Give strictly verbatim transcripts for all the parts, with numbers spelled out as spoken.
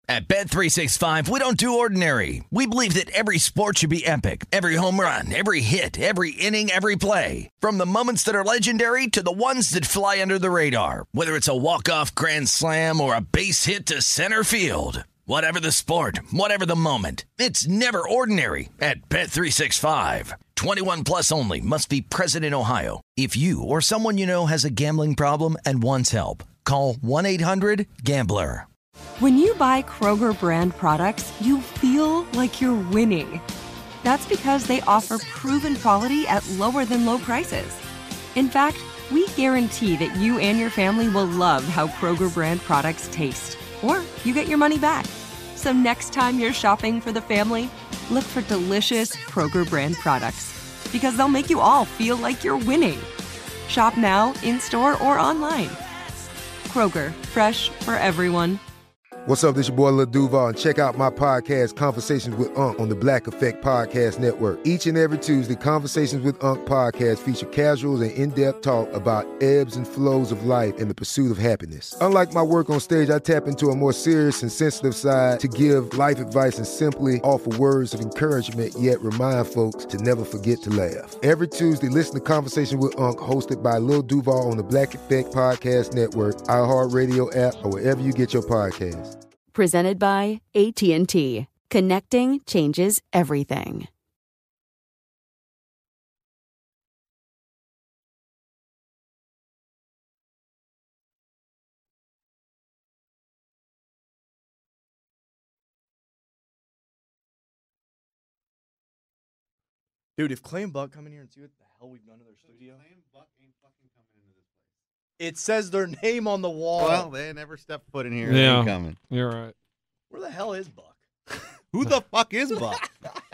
At Bet three sixty-five, we don't do ordinary. We believe that every sport should be epic. Every home run, every hit, every inning, every play. From the moments that are legendary to the ones that fly under the radar. Whether it's a walk-off grand slam or a base hit to center field. Whatever the sport, whatever the moment, it's never ordinary at Bet three sixty-five. twenty-one plus only. Must be present in Ohio. If you or someone you know has a gambling problem and wants help, call one eight hundred gambler. When you buy Kroger brand products, you feel like you're winning. That's because they offer proven quality at lower than low prices. In fact, we guarantee that you and your family will love how Kroger brand products taste, or you get your money back. So next time you're shopping for the family, look for delicious Kroger brand products, because they'll make you all feel like you're winning. Shop now, in-store, or online. Kroger, fresh for everyone. What's up, this your boy Lil Duval, and check out my podcast, Conversations with Unc, on the Black Effect Podcast Network. Each and every Tuesday, Conversations with Unc podcast feature casuals and in-depth talk about ebbs and flows of life and the pursuit of happiness. Unlike my work on stage, I tap into a more serious and sensitive side to give life advice and simply offer words of encouragement, yet remind folks to never forget to laugh. Every Tuesday, listen to Conversation with Unc, hosted by Lil Duval on the Black Effect Podcast Network, iHeartRadio app, or wherever you get your podcasts. Presented by A T and T. Connecting changes everything. Dude, if Clay and Buck come in here and see what the hell we've done to their studio. Clay and Buck ain't fucking coming into this place. It says their name on the wall. Well, they never stepped foot in here. Yeah, They ain't coming. You're right. Where the hell is Buck? Who the fuck is Buck?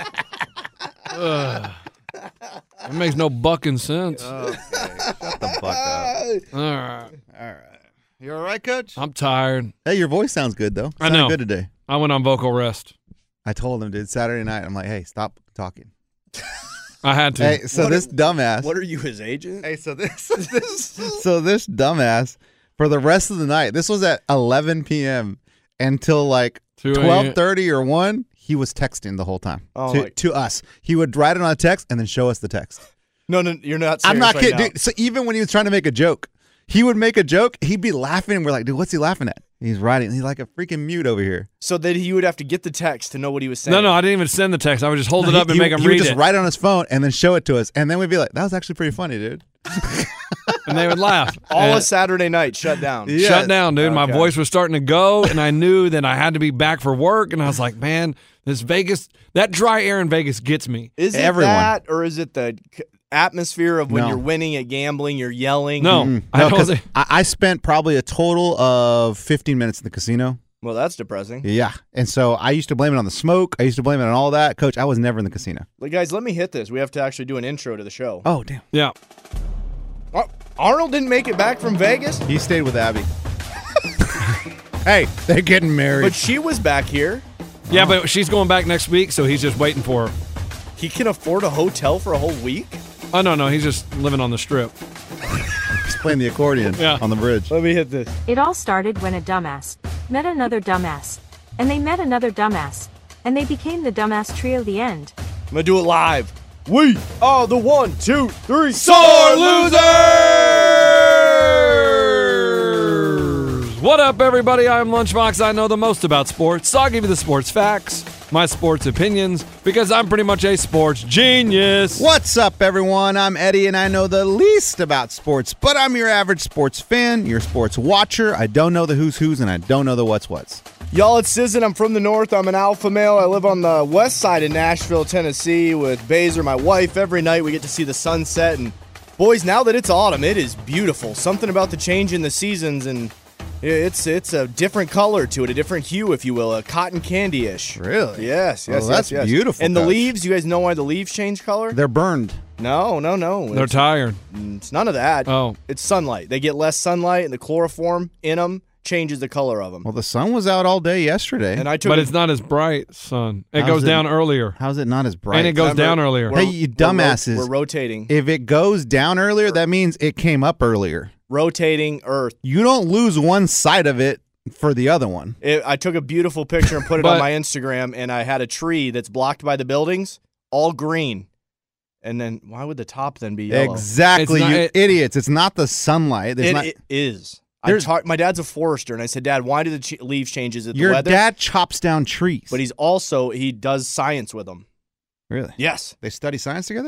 Ugh. It makes no bucking sense. Okay, shut the fuck up. All right. All right. You all right, Coach? I'm tired. Hey, your voice sounds good, though. I Sounded know. good today. I went on vocal rest. I told him, dude, Saturday night, I'm like, hey, stop talking. I had to. Hey, so What this are- dumbass. What are you, his agent? Hey, so this, this so this dumbass for the rest of the night. This was at eleven p.m. until like two a.m. twelve thirty or one. He was texting the whole time Oh to, my- to us. He would write it on a text and then show us the text. No, no, you're not serious I'm not right kidding, now. dude. So even when he was trying to make a joke, he would make a joke. He'd be laughing. And we're like, dude, what's he laughing at? He's writing. He's like a freaking mute over here. So that he would have to get the text to know what he was saying. No, no, I didn't even send the text. I would just hold it He- up and he, make him he read would just it. write it on his phone and then show it to us. And then we'd be like, that was actually pretty funny, dude. And they would laugh. All And of Saturday night shut down. Yeah. Shut down, dude. My Okay. voice was starting to go, and I knew that I had to be back for work. And I was like, man, this Vegas, that dry air in Vegas gets me. Is it Everyone. that, or is it the c- atmosphere of when No. you're winning at gambling, you're yelling? No, Mm. I No, don't 'cause think. I, I spent probably a total of fifteen minutes in the casino. Well, that's depressing. Yeah. And so I used to blame it on the smoke. I used to blame it on all that. Coach, I was never in the casino. Like, guys, let me hit this. We have to actually do an intro to the show. Oh, damn. Yeah. Ar- Arnold didn't make it back from Vegas, He stayed with Abby. Hey, they're getting married. but she was back here. Yeah, but she's going back next week, so he's just waiting for her. He can afford a hotel for a whole week? Oh, no, no, he's just living on the strip. He's playing the accordion Yeah. on the bridge. Let me hit this. It all started when a dumbass met another dumbass, and they met another dumbass, and they became the dumbass trio. The end. I'm going to do it live. We are the one, two, three, Sore losers! What up, everybody? I'm Lunchbox. I know the most about sports, so I'll give you the sports facts, my sports opinions, because I'm pretty much a sports genius. What's up, everyone? I'm Eddie, and I know the least about sports, but I'm your average sports fan, your sports watcher. I don't know the who's who's, and I don't know the what's what's. Y'all, it's Sizzin. I'm from the north. I'm an alpha male. I live on the west side of Nashville, Tennessee with Baser, my wife. Every night we get to see the sunset. And boys, now that it's autumn, it is beautiful. Something about the change in the seasons, and it's it's a different color to it, a different hue, if you will, a cotton candy-ish. Really? Yes, yes, Well, yes, that's yes. beautiful, And the Coach. leaves, you guys know why the leaves change color? They're burned. No, no, no. They're It's, tired. it's none of that. Oh. It's sunlight. They get less sunlight, and the chloroform in them changes the color of them. Well, the sun was out all day yesterday. And I took But a- it's not as bright, son. It How's goes it- down earlier. How's it not as bright? And it goes Remember, down earlier. we're- Hey, you we're ro- dumbasses. We're rotating. If it goes down earlier, that means it came up earlier. rotating Earth. You don't lose one side of it for the other one. It, I took a beautiful picture and put it But- on my Instagram, and I had a tree that's blocked by the buildings, all green. And then why would the top then be yellow? Exactly, It's not- you it- idiots. It's not the sunlight. There's It, not, it is. I There's- talked. My dad's a forester, and I said, Dad, why do the ch- leaves change? Is it the your weather? dad chops down trees. But he's also, he does science with them. Really? Yes. They study science together?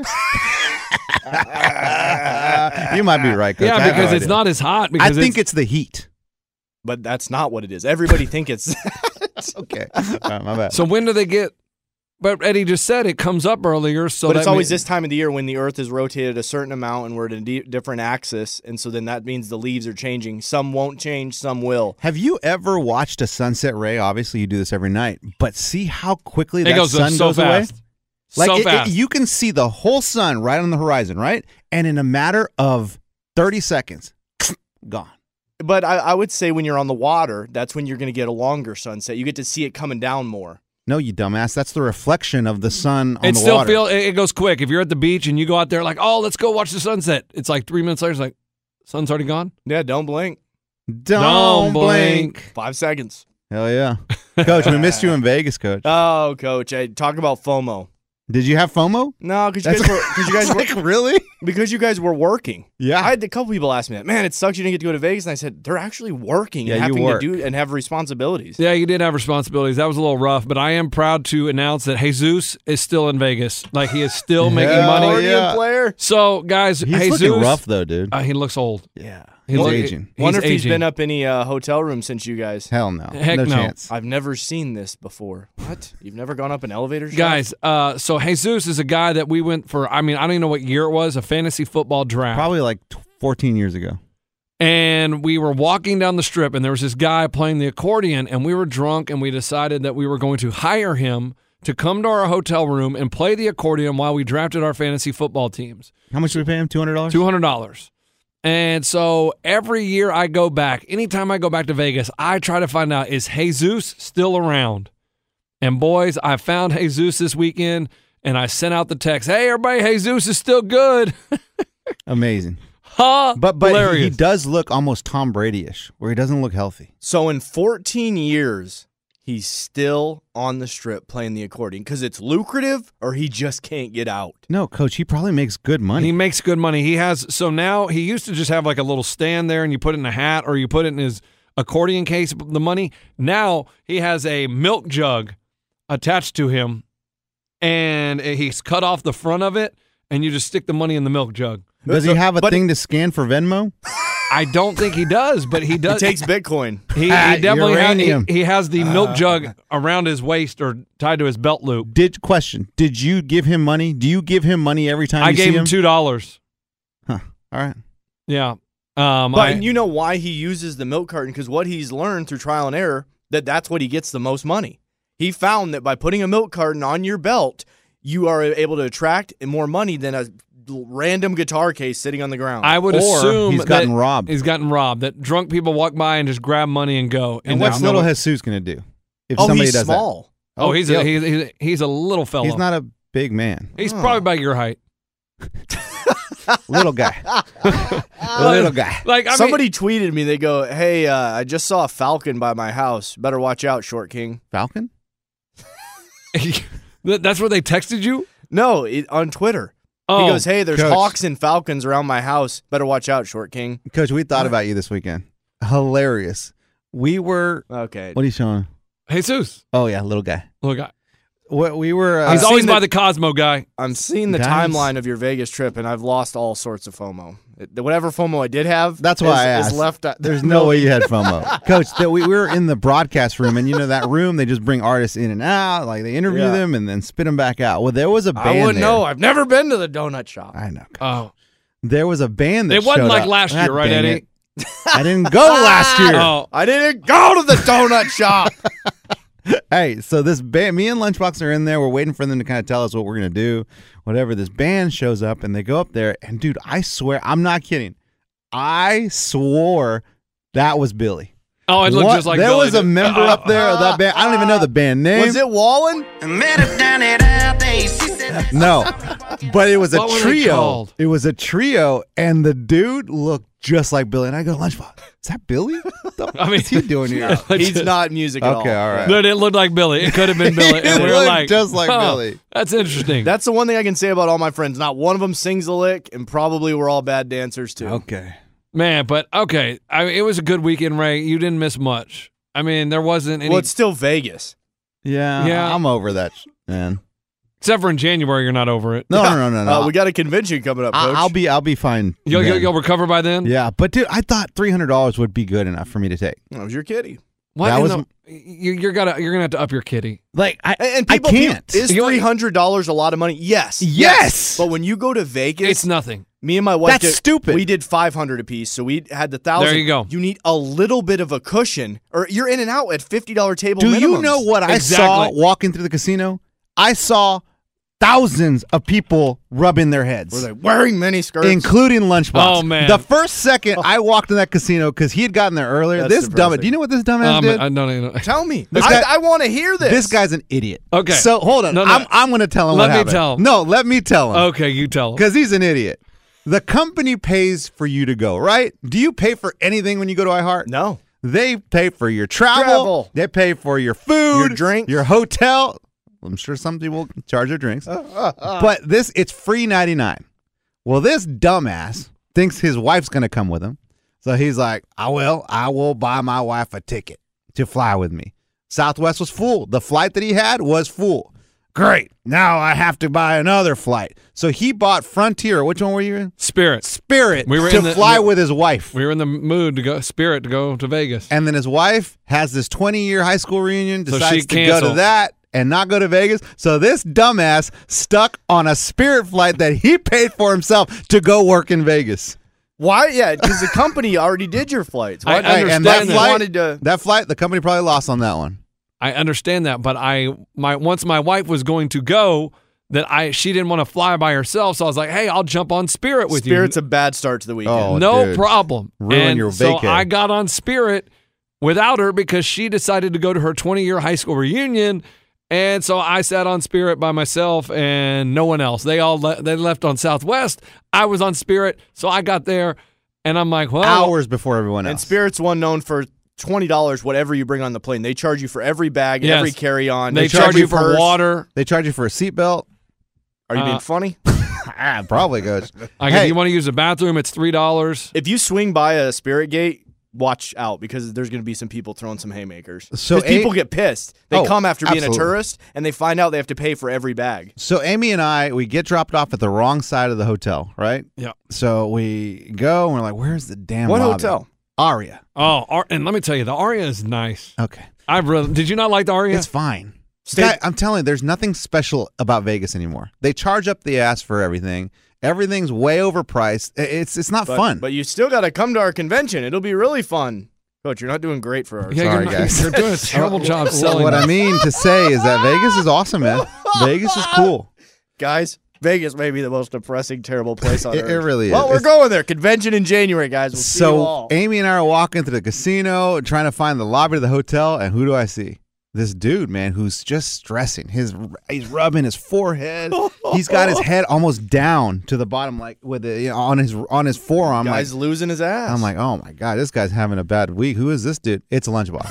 You might be right, Coach. I Yeah, have because no it's idea. not as hot. I Because think it's the heat. But that's not what it is. Everybody think it's. Okay. All right, my bad. So when do they get? But Eddie just said it comes up earlier, so but that it's always mean- this time of the year when the Earth is rotated a certain amount and we're at a di- different axis, and so then that means the leaves are changing. Some won't change, some will. Have you ever watched a sunset ray? Obviously, you do this every night, but see how quickly It that goes sun so goes fast. away? Like so it- it- fast. you can see the whole sun right on the horizon, right? And in a matter of thirty seconds, gone. But I, I would say when you're on the water, that's when you're going to get a longer sunset. You get to see it coming down more. No, you dumbass. That's the reflection of the sun on it the still water. feel it, it goes quick. If you're at the beach and you go out there like, oh, let's go watch the sunset. It's like three minutes later. It's like, sun's already gone. Yeah, don't blink. Don't, Don't blink. blink. Five seconds. Hell yeah. Coach, we missed you in Vegas, Coach. Oh, Coach, I talk about FOMO. Did you have FOMO? No, because you That's- guys were because you guys were Like, really? because you guys were working. Yeah. I had a couple people ask me that. Man, it sucks you didn't get to go to Vegas, and I said they're actually working Yeah, and you having work. to do and have responsibilities. Yeah, you did have responsibilities. That was a little rough, but I am proud to announce that Jesus is still in Vegas. Like he is still making Hell money. Guardian yeah. player. So, guys, He's Jesus, looking rough, though, dude. Uh, he looks old. yeah. He He's look- aging. He's Wonder if he's aging. been up any uh, hotel room since you guys. Hell no. Heck no. chance. I've never seen this before. What? You've never gone up an elevator shaft? Guys, uh, so Jesus is a guy that we went for, I mean, I don't even know what year it was, a fantasy football draft. Probably like t- fourteen years ago. And we were walking down the strip, and there was this guy playing the accordion, and we were drunk, and we decided that we were going to hire him to come to our hotel room and play the accordion while we drafted our fantasy football teams. How much did we pay him? two hundred dollars? two hundred dollars. And so every year I go back, anytime I go back to Vegas, I try to find out, is Jesus still around? And boys, I found Jesus this weekend, and I sent out the text, hey, everybody, Jesus is still good. Amazing. Ha! But but he, he Hilarious. does look almost Tom Brady-ish, where he doesn't look healthy. So in fourteen years, he's still on the strip playing the accordion because it's lucrative, or he just can't get out. No, Coach, he probably makes good money. He makes good money. He has, so now he used to just have like a little stand there and you put it in a hat or you put it in his accordion case, the money. Now he has a milk jug attached to him and he's cut off the front of it and you just stick the money in the milk jug. Does he have a But- thing to scan for Venmo? I don't think he does, but he He does. takes Bitcoin. He, he Ah, definitely has, he, uranium. he has the milk jug around his waist or tied to his belt loop. Did question? Did you give him money? Do you give him money every time I you gave see him two dollars. Huh. All right. Yeah. Um, But I, you know why he uses the milk carton? Because what he's learned through trial and error, that that's what he gets the most money. He found that by putting a milk carton on your belt, you are able to attract more money than a random guitar case sitting on the ground. I would Or assume he's gotten that robbed. He's gotten robbed. That drunk people walk by and just grab money and go. And there's what's no- little Jesus going to do if oh, somebody he's does small. that? Oh, he's yeah. a he's, he's he's a little fellow. He's not a big man. He's probably about your height. Little guy. Little guy. Like I Somebody tweeted me. They go, "Hey, uh, I just saw a falcon by my house. Better watch out, Short King." Falcon? mean, that- that's where they texted you. No, it, on Twitter. Oh, He goes, "Hey, there's Coach. hawks and falcons around my house. Better watch out, Short King." Coach, we thought about you this weekend. Hilarious. We were. Okay. What are you showing? Jesus, Oh, yeah, little guy. little guy. What we were. Uh, He's I've always seen by the- the Cosmo guy. I'm seeing the Guys. timeline of your Vegas trip, and I've lost all sorts of FOMO. It- Whatever FOMO I did have, That's why is, I is asked. left. uh, There's no way you had FOMO, Coach. That we, we were in the broadcast room, and you know that room. They just bring artists in and out, like they interview Yeah. them and then spit them back out. Well, there was a band. I wouldn't there. know. I've never been to the donut shop. I know. Oh, There was a band that it wasn't showed like up. last Ah, year, right, dang Eddie? it. I didn't go last year. Oh, I didn't go to the donut shop. Hey, so this band, me and Lunchbox are in there. We're waiting for them to kind of tell us what we're going to do. Whatever. This band shows up and they go up there. And, dude, I swear, I'm not kidding. I swore that was Billy. Oh, it looked What? just like there Billy was a did. member Uh, up there of that band. I don't even know the band name. Was it Wallen? No, but it was a What were they trio. called? It was a trio, and the dude looked just like Billy. And I go, Lunchbox, is that Billy? What the I mean, is he doing here? He's not music at Okay, all right. No, it looked like Billy. It could have been Billy. And we It were looked like, just like huh, Billy. That's interesting. That's the one thing I can say about all my friends. Not one of them sings a lick, and probably we're all bad dancers too. Okay. Man, but okay. I, it was a good weekend, Ray. You didn't miss much. I mean, there wasn't any. Well, it's still Vegas. Yeah, Yeah. I'm over that, man. Except for in January, you're not over it. No, no, no, no, no. Uh, we got a convention coming up, I- Coach. I'll be, I'll be fine. You'll, you'll, then. you'll recover by then? Yeah, but dude, I thought three hundred dollars would be good enough for me to take. That was your kitty. What That in was the- m- you, you're gonna you're gonna have to up your kitty. Like, I, And, and I people, can't. Is You- three hundred dollars a lot of money? Yes. Yes! But when you go to Vegas, It's nothing. me and my wife That's did, stupid. We did five hundred apiece, so we had the thousand. There you go. You need a little bit of a cushion, or you're in and out at fifty dollar table. Do you minimums. know what I Exactly. saw walking through the casino? I saw thousands of people rubbing their heads. Were they wearing mini skirts? Including Lunchbox. Oh, man. The first second I walked in that casino because he had gotten there earlier. That's this dumb. depressing. Do you know what this dumbass Um, did? I don't even know. Tell me. This I, guy- I want to hear this. This guy's an idiot. Okay. So hold on. No, no. I'm, I'm going to tell him Let what me happened. tell him. No, let me tell him. Okay, you tell him. Because he's an idiot. The company pays for you to go, right? Do you pay for anything when you go to iHeart? No. They pay for your travel. Travel. They pay for your food, Your drinks. your hotel. I'm sure some people charge their drinks. But this, it's free ninety-nine. Well, this dumbass thinks his wife's going to come with him. So he's like, I will. I will buy my wife a ticket to fly with me. Southwest was full. The flight that he had was full. Great. Now I have to buy another flight. So he bought Frontier. Which one were you in? Spirit. Spirit We were to in the- fly we- with his wife. We were in the mood to go Spirit to go to Vegas. And then his wife has this twenty-year high school reunion, So she decides to go to canceled. that and not go to Vegas. So this dumbass stuck on a Spirit flight that he paid for himself to go work in Vegas. Why? Yeah, because the company already did your flights. Why I not- Hey, and that understand that. flight, wanted to- that flight, the company probably lost on that one. I understand that, but I my once my wife was going to go, that I she didn't want to fly by herself, so I was like, "Hey, I'll jump on Spirit with Spirit's you." a bad start to the weekend. Oh, no dude. problem. Ruin and your so vacay. I got on Spirit without her because she decided to go to her twenty-year high school reunion, and so I sat on Spirit by myself and no one else. They all le- they left on Southwest. I was on Spirit, so I got there, and I'm like, "Well, Hours before everyone else. And Spirit's one known for twenty dollars whatever you bring on the plane. They charge you for every bag, Yes. every carry-on. they, charge charge you you for purse. water." They charge you for a seatbelt. Are you Uh, being funny? ah, probably goes. Like Hey. if you want to use the bathroom, it's three dollars. If you swing by a Spirit gate, watch out because there's going to be some people throwing some haymakers. So 'Cause people A- get pissed. They Oh, come after being absolutely. a tourist and they find out they have to pay for every bag. So Amy and I, we get dropped off at the wrong side of the hotel, right? Yeah. So we go and we're like, where's the damn What lobby? hotel? Aria. Oh, Ar- and let me tell you, the Aria is nice. Okay. I really did. You not like the Aria? It's fine. Stay- Guy, I'm telling you, there's nothing special about Vegas anymore. They charge up the ass for everything. Everything's way overpriced. I- It's it's not But, fun. But you still got to come to our convention. It'll be really fun. Coach, you're not doing great for our yeah, Sorry, you're, not, guys. you're doing a terrible job selling. what it. I mean to say is that Vegas is awesome, man. Vegas is cool. Guys, Vegas may be the most depressing, terrible place on It- earth. it really is. Well, we're It's- going there. Convention in January, guys. We'll see you So all. Amy and I are walking to the casino, trying to find the lobby of the hotel, and who do I see? This dude, man, who's just stressing. His he's rubbing his forehead. He's got his head almost down to the bottom, like with the you know, on his on his forearm. Guy's like, losing his ass. I'm like, oh my god, this guy's having a bad week. Who is this dude? It's Lunchbox.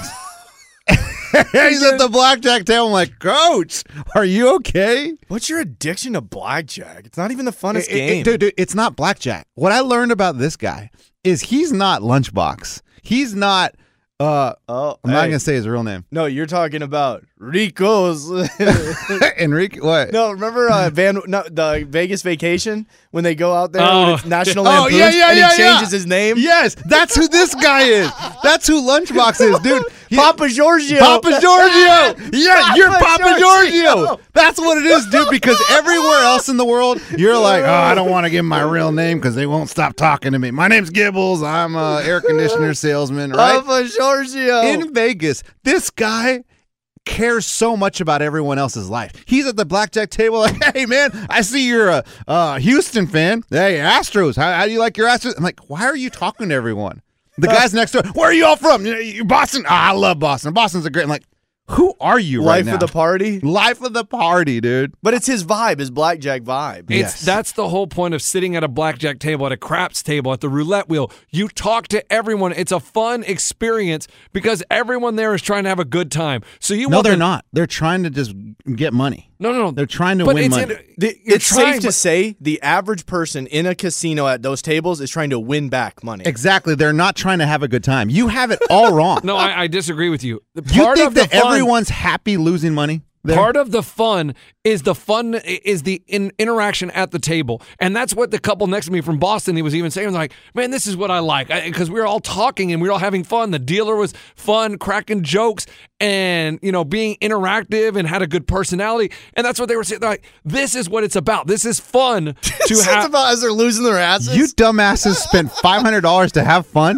He's at the blackjack table. I'm like, Coach, are you okay? what's your addiction to blackjack? It's not even the funnest It- it- game. dude, dude, it's not blackjack. What I learned about this guy is he's not Lunchbox. He's not. Uh, oh, I'm not hey. gonna say his real name. No, you're talking about Rico's. Enrique. What? No, remember uh, Van no, the Vegas Vacation when they go out there Oh. when it's National Oh, Lampoon's yeah, yeah, and yeah, he yeah. changes his name? Yes, that's who this guy is. That's who Lunchbox is, dude. He- Papa Giorgio. Papa Giorgio. Yeah, you're Papa Papa Giorgio. Giorgio. That's what it is, dude. Because everywhere else in the world, you're like, oh, I don't want to give my real name because they won't stop talking to me. My name's Gibbles. I'm a air conditioner salesman, right? Papa Giorgio. In Vegas, this guy cares so much about everyone else's life. He's at the blackjack table like, hey, man, I see you're a uh, Houston fan. Hey, Astros. How, how do you like your Astros? I'm like, why are you talking to everyone? The guys next door, where are you all from? You, you Boston? Ah, I love Boston. Boston's a great. I'm like, who are you right Life now? of the party? Life of the party, dude. But it's his vibe, his blackjack vibe. It's Yes. That's the whole point of sitting at a blackjack table, at a craps table, at the roulette wheel. You talk to everyone. It's a fun experience because everyone there is trying to have a good time. So you No, want they're the- not. They're trying to just get money. No, no, no. They're trying to But win it's money. in- The- you're it's trying, safe to but- say the average person in a casino at those tables is trying to win back money. Exactly. They're not trying to have a good time. You have it all wrong. No, I, I disagree with you. The you part think of the that fun- everyone's happy losing money? there? Part of the fun is the fun is the in, interaction at the table, and that's what the couple next to me from Boston, he was even saying, like, man, this is what I like, because we were all talking and we were all having fun. The dealer was fun, cracking jokes, and you know, being interactive and had a good personality, and that's what they were saying. They're like, this is what it's about. This is fun to It's have. about as they're losing their asses. You dumbasses spent five hundred dollars to have fun?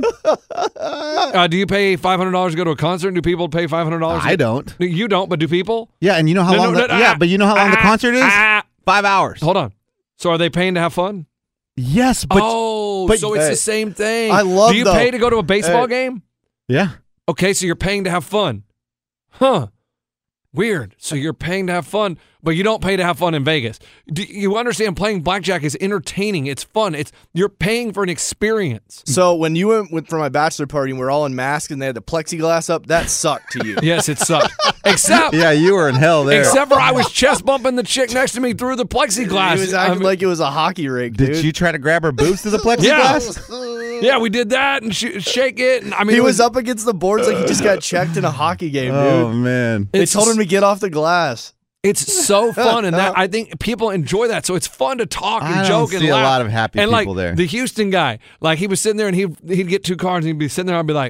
Uh, do you pay five hundred dollars to go to a concert? Do people pay five hundred dollars? I don't. You don't, but do people? Yeah, and you know how No, long no, the, no, Yeah, ah, but you know how long the ah, concert is? ah. Five hours. Hold on. So are they paying to have fun? Yes, but oh, but- so it's Hey, the same thing. I love Do you though- pay to go to a baseball Hey. game? yeah. Okay, so you're paying to have fun. Huh. Weird. So you're paying to have fun, but you don't pay to have fun in Vegas. Do you understand playing blackjack is entertaining. It's fun. It's you're paying for an experience. So when you went with, for my bachelor party and we we're all in masks and they had the plexiglass up, that sucked to you. Yes, it sucked. Except Yeah, you were in hell there. except for I was chest bumping the chick next to me through the plexiglass. He was I acting mean- like it was a hockey rink, Did dude. you try to grab her boobs to the Yeah. plexiglass? Yeah, we did that and sh- shake it. And I mean, He it was up against the boards like he just got checked in a hockey game, Oh dude. man. They It's told him just- to get off the glass. It's so fun, and that I think people enjoy that. So it's fun to talk and I don't joke and see a laugh. lot of happy and people like, there. The Houston guy, like he was sitting there and he he'd get two cards and he'd be sitting there. I'd be like,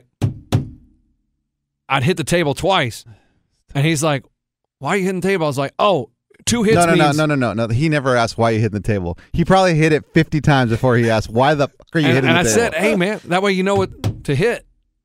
I'd hit the table twice, and he's like, "Why are you hitting the table?" I was like, "Oh, two hits No, no, no, means." no, no, no, no. He never asked why you hit the table. He probably hit it fifty times before he asked why the fuck are you And, hitting and the I table. said, "Hey, man, that way you know what to hit."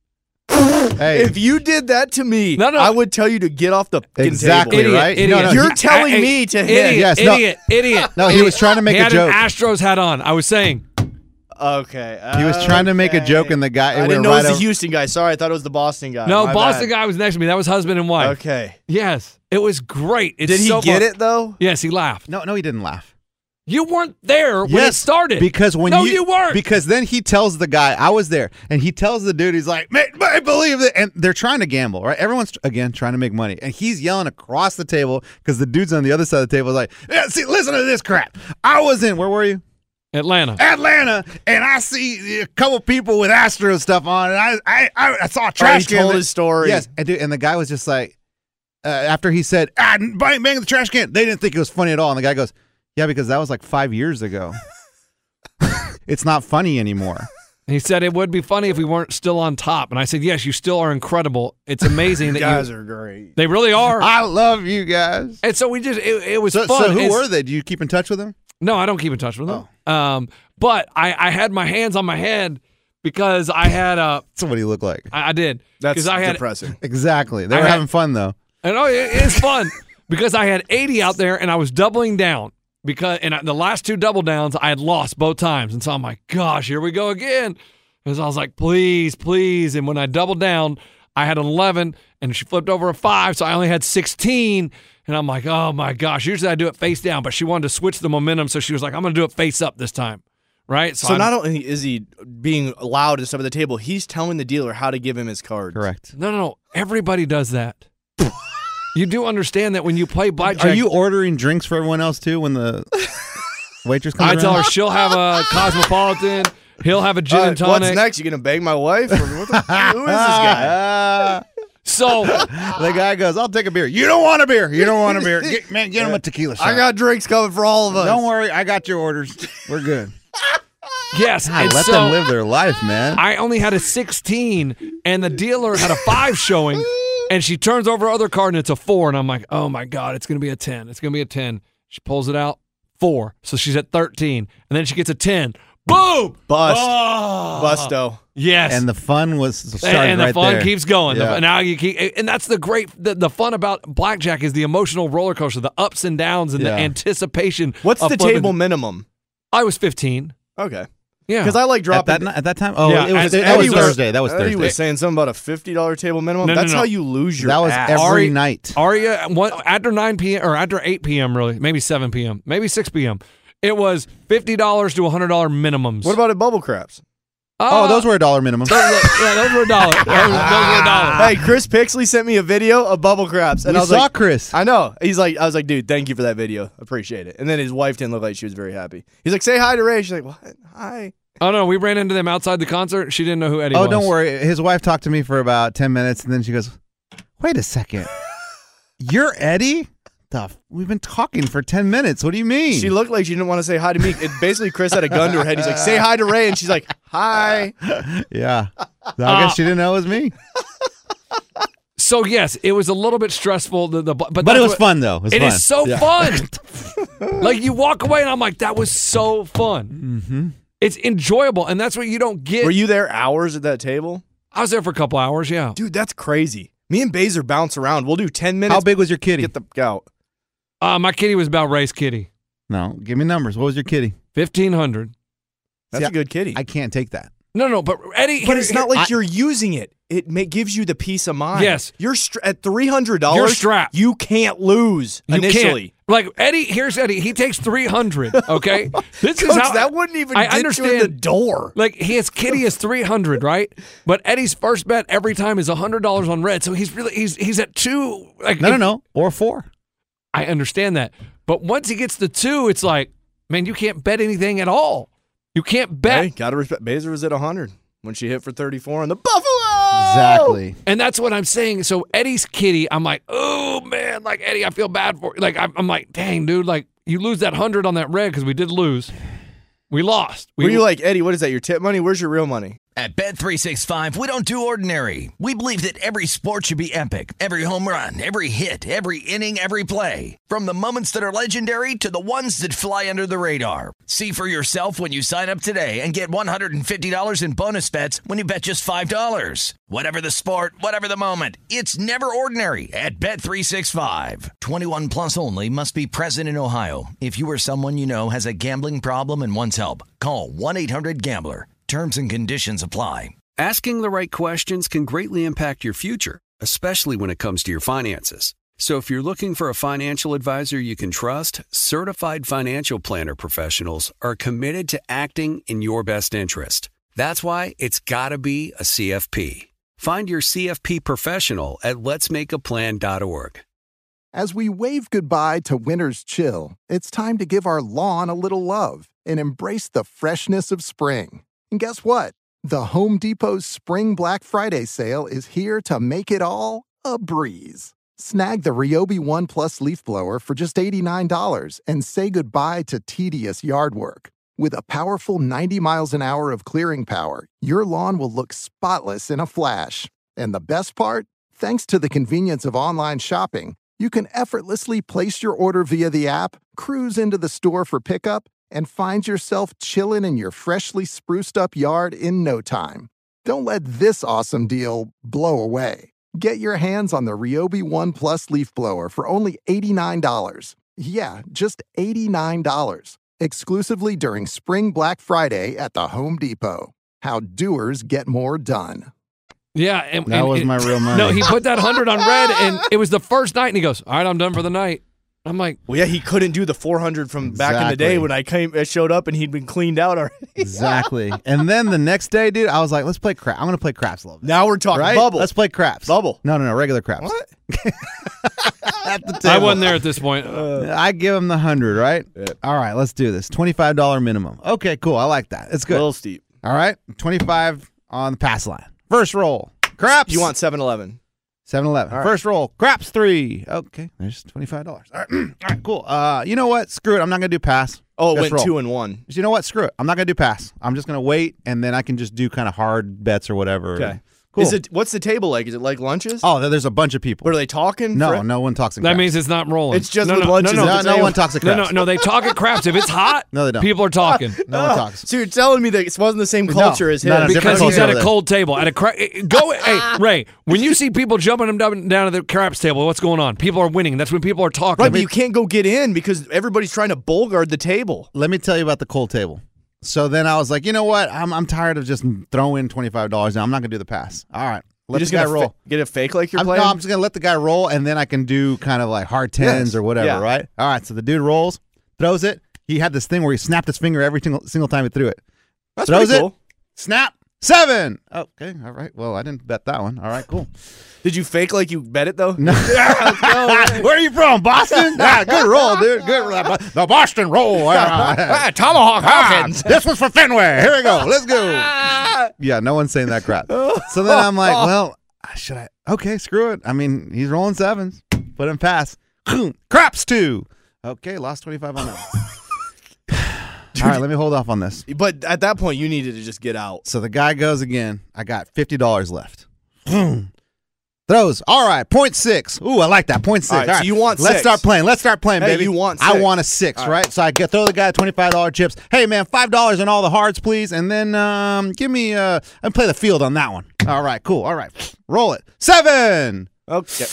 hey, If you did that to me, No, no. I would tell you to get off the fucking Exactly, table. Idiot, right? idiot. No, no, You're He- telling I- I- me to hit. Idiot, Yes, no. idiot, idiot. No, he idiot. was trying to make he a had joke. an Astros hat on. I was saying, Okay. He was trying to make a okay. joke and the guy- it I went didn't know right it was over- the Houston guy. Sorry, I thought it was the Boston guy. no, My Boston bad. guy was next to me. That was husband and wife. Okay. Yes, it was great. It's Did he so get fun. it though? Yes, he laughed. no, no, he didn't laugh. You weren't there when it Yes, started. Because when no, you, you weren't. Because then he tells the guy, I was there, and he tells the dude, he's like, "Man, I believe it," and they're trying to gamble, right? Everyone's again trying to make money, and he's yelling across the table because the dude's on the other side of the table is like, "Yeah, see, listen to this crap. I was in where were you? Atlanta. Atlanta, and I see a couple people with Astro stuff on, and I I, I, I saw a Oh, trash he can. told that- his story. Yes, and, dude, and the guy was just like, uh, after he said, "Ah, bang, bang the trash can," they didn't think it was funny at all, and the guy goes, "Yeah, because that was like five years ago. It's not funny anymore." He said it would be funny if we weren't still on top. And I said, yes, you still are incredible. It's amazing You that guys you, are great. they really are. I love you guys. And so we just, it, it was So, fun. so who It's- were they? Do you keep in touch with them? No, I don't keep in touch with them. Um, but I, I had my hands on my head because I had a, That's what he looked like. I, I did. That's because I had, depressing. Exactly. They I were had- having fun though. And oh, it, it's fun because I had eighty out there and I was doubling down because in the last two double downs I had lost both times, and so I'm like, gosh, here we go again. And so I was like, please, please. And when I doubled down, I had an eleven, and she flipped over a five, so I only had sixteen. And I'm like, oh my gosh. Usually I do it face down, but she wanted to switch the momentum, so she was like, I'm going to do it face up this time, right? So I- not only is he being loud and stuff at the table, he's telling the dealer how to give him his cards. Correct. no, no, no. Everybody does that. You do understand that when you play blackjack. Are you ordering drinks for everyone else too when the waitress comes I tell her around? she'll have a Cosmopolitan. He'll have a gin All and right, tonic. what's next? You gonna bang my wife? Or what the, who is this guy? So The guy goes, "I'll take a beer." You don't want a beer. You don't want a beer. Get, man, get him a tequila shot. I got drinks coming for all of us. Don't worry, I got your orders. We're good. yes, God, and let so them live their life, man. I only had a sixteen, and the dealer had a five showing, and she turns over her other card, and it's a four, and I'm like, oh my god, it's gonna be a ten. It's gonna be a ten. She pulls it out, four, so she's at thirteen, and then she gets a ten. Boom! Bust. Oh. Busto. Yes. and the fun was started and, and the right fun there. keeps going. The- Yeah. now you keep, and that's the great, the, the fun about blackjack is the emotional roller coaster, the ups and downs, and Yeah. the anticipation. What's of the flipping. table minimum? I was fifteen. Okay. Yeah. Because I like At dropping. that, ni- at that time? Oh, Yeah, it was, as- that was Eddie was- Thursday. That was Eddie Thursday. was saying something about a fifty dollars table minimum. No, no, That's no. how you lose your That was ass. every Ari- night. Aria, what, after nine p.m. or after eight p.m. really, maybe seven p.m., maybe six p.m., it was fifty dollars to one hundred dollars minimums. What about at Bubble Craps? Oh, those were a dollar minimum. Those were, yeah, those were a dollar. Those, those were a dollar. Hey, Chris Pixley sent me a video of Bubble Craps. And we I was saw like, Chris. I know. He's like, I was like, dude, thank you for that video. Appreciate it. And then his wife didn't look like she was very happy. He's like, say hi to Ray. She's like, what? Hi. Oh, no, we ran into them outside the concert. She didn't know who Eddie Oh, was. don't worry. His wife talked to me for about ten minutes, and then she goes, wait a second. You're Eddie? The f- We've been talking for ten minutes. What do you mean? She looked like she didn't want to say hi to me. It, basically, Chris had a gun to her head. He's like, say hi to Ray. And she's like, hi. Yeah. So I guess she didn't know it was me. So, yes, it was a little bit stressful. The, the, but But that's it was what- fun, though. It was It fun. is so fun. Like, you walk away, and I'm like, that was so fun. Mm-hmm. It's enjoyable, and that's what you don't get. Were you there hours at that table? I was there for a couple hours, yeah. Dude, that's crazy. Me and Baser bounce around. We'll do ten minutes. How big was your kitty? Get the out. Uh, my kitty was about Ray's kitty. No, give me numbers. What was your kitty? fifteen hundred. That's See, a good kitty. I can't take that. No, no, but Eddie. But it's not like I- you're using it. It may, gives you the peace of mind. Yes. You're stra- at three hundred dollars. You're strapped. You can't lose You initially. can't. Like, Eddie, here's Eddie. He takes three hundred, okay? This Coach, is how. that wouldn't even I get understand. you in the door. Like, his kitty is three hundred, right? But Eddie's first bet every time is one hundred dollars on red. So he's really, he's he's at two. Like, No, if- no, no. Or four. I understand that. But once he gets to two, it's like, man, you can't bet anything at all. You can't bet. Hey, gotta respect. Baser was at one hundred when she hit for thirty-four on the Buffalo. Exactly. And that's what I'm saying. So Eddie's kitty, I'm like, oh man, like Eddie, I feel bad for you. Like I'm, I'm like, dang, dude, like you lose that hundred on that red because we did lose. We lost. We, Were you like, Eddie, what is that, your tip money? Where's your real money? At Bet three sixty-five, we don't do ordinary. We believe that every sport should be epic. Every home run, every hit, every inning, every play. From the moments that are legendary to the ones that fly under the radar. See for yourself when you sign up today and get one hundred fifty dollars in bonus bets when you bet just five dollars. Whatever the sport, whatever the moment, it's never ordinary at Bet three sixty-five. twenty-one plus only. Must be present in Ohio. If you or someone you know has a gambling problem and wants help, call one eight hundred gambler. Terms and conditions apply. Asking the right questions can greatly impact your future, especially when it comes to your finances. So if you're looking for a financial advisor you can trust, certified financial planner professionals are committed to acting in your best interest. That's why it's got to be a C F P. Find your C F P professional at lets make a plan dot org. As we wave goodbye to winter's chill, it's time to give our lawn a little love and embrace the freshness of spring. And guess what? The Home Depot's Spring Black Friday sale is here to make it all a breeze. Snag the Ryobi One Plus leaf blower for just eighty-nine dollars and say goodbye to tedious yard work. With a powerful ninety miles an hour of clearing power, your lawn will look spotless in a flash. And the best part? Thanks to the convenience of online shopping, you can effortlessly place your order via the app, cruise into the store for pickup, and find yourself chilling in your freshly spruced up yard in no time. Don't let this awesome deal blow away. Get your hands on the Ryobi One Plus leaf blower for only eighty-nine dollars. Yeah, just eighty-nine dollars. Exclusively during Spring Black Friday at the Home Depot. How doers get more done. Yeah, and, That and- was and- my real money. No, he put that hundred on red, and it was the first night, and he goes, "All right, I'm done for the night." I'm like, Well, yeah, he couldn't do the four hundred from back in the day Exactly. when I came, I showed up and he'd been cleaned out already. Exactly. And then the next day, dude, I was like, let's play crap. I'm going to play craps a little bit. Now we're talking Right? bubble. Let's play craps. Bubble. No, no, no, regular craps. What? At the I table. wasn't there at this point. I give him the hundred, right? All right, let's do this. Twenty-five dollar minimum. Okay, cool. I like that. It's A good. little steep. All right, twenty-five on the pass line. First roll, craps. You want seven eleven. seven eleven. All right. First roll, craps three. Okay, there's twenty-five dollars. All right, all right, cool. Uh, you know what? Screw it. I'm not gonna do pass. Oh, it Just went roll. two and one. So you know what? Screw it. I'm not gonna do pass. I'm just gonna wait, and then I can just do kind of hard bets or whatever. Okay. Cool. Is it? What's the table like? Is it like lunches? Oh, there- there's a bunch of people. What, are they talking? No, Fred? no one talks in That craps. means it's not rolling. It's just no, with no, lunches No, at no, the no, no table. one talks in no, craps. no, no. They talk at craps. If it's hot, No, they don't. people are talking. No one talks. So you're telling me that it wasn't the same culture as him? no, no, different Because he's culture at over a there. cold table. At a cra- go, hey Ray. When you see people jumping them down, down to the craps table, what's going on? People are winning. That's when people are talking. Right, but you can't go get in because everybody's trying to bull guard the table. Let me tell you about the cold table. So then I was like, you know what? I'm I'm tired of just throwing twenty-five dollars now. I'm not going to do the pass. All right. Let You're just the guy gonna roll. Fa- get a fake like you're I'm, playing? no, I'm just going to let the guy roll, and then I can do kind of like hard tens Yes. or whatever, Yeah. right? All right. So the dude rolls, throws it. He had this thing where he snapped his finger every single, single time he threw it. That's throws pretty it. cool. Snap. Seven. Okay. All right. Well, I didn't bet that one. All right. Cool. Did you fake like you bet it, though? No. Where are you from? Boston? Yeah, good roll, dude. Good roll. The Boston roll. Ah, Tomahawk Hawkins. Ah, this was for Fenway. Here we go. Let's go. Yeah, no one's saying that crap. So then I'm like, well, should I? Okay, screw it. I mean, he's rolling sevens. Put him pass. Craps two. Okay, lost twenty-five on that. All right, let me hold off on this. But at that point, you needed to just get out. So the guy goes again. I got fifty dollars left. Throws. All right, point six. Ooh, I like that. Point six. All right, All so right. you want Let's six. start playing. Let's start playing, Hey, baby. you want I six. want a six, All right? right. So I get throw the guy twenty-five dollars chips. Hey, man, five dollars on all the hards, please. And then um, give me, uh, and play the field on that one. All right, cool. All right. Roll it. Seven. Okay.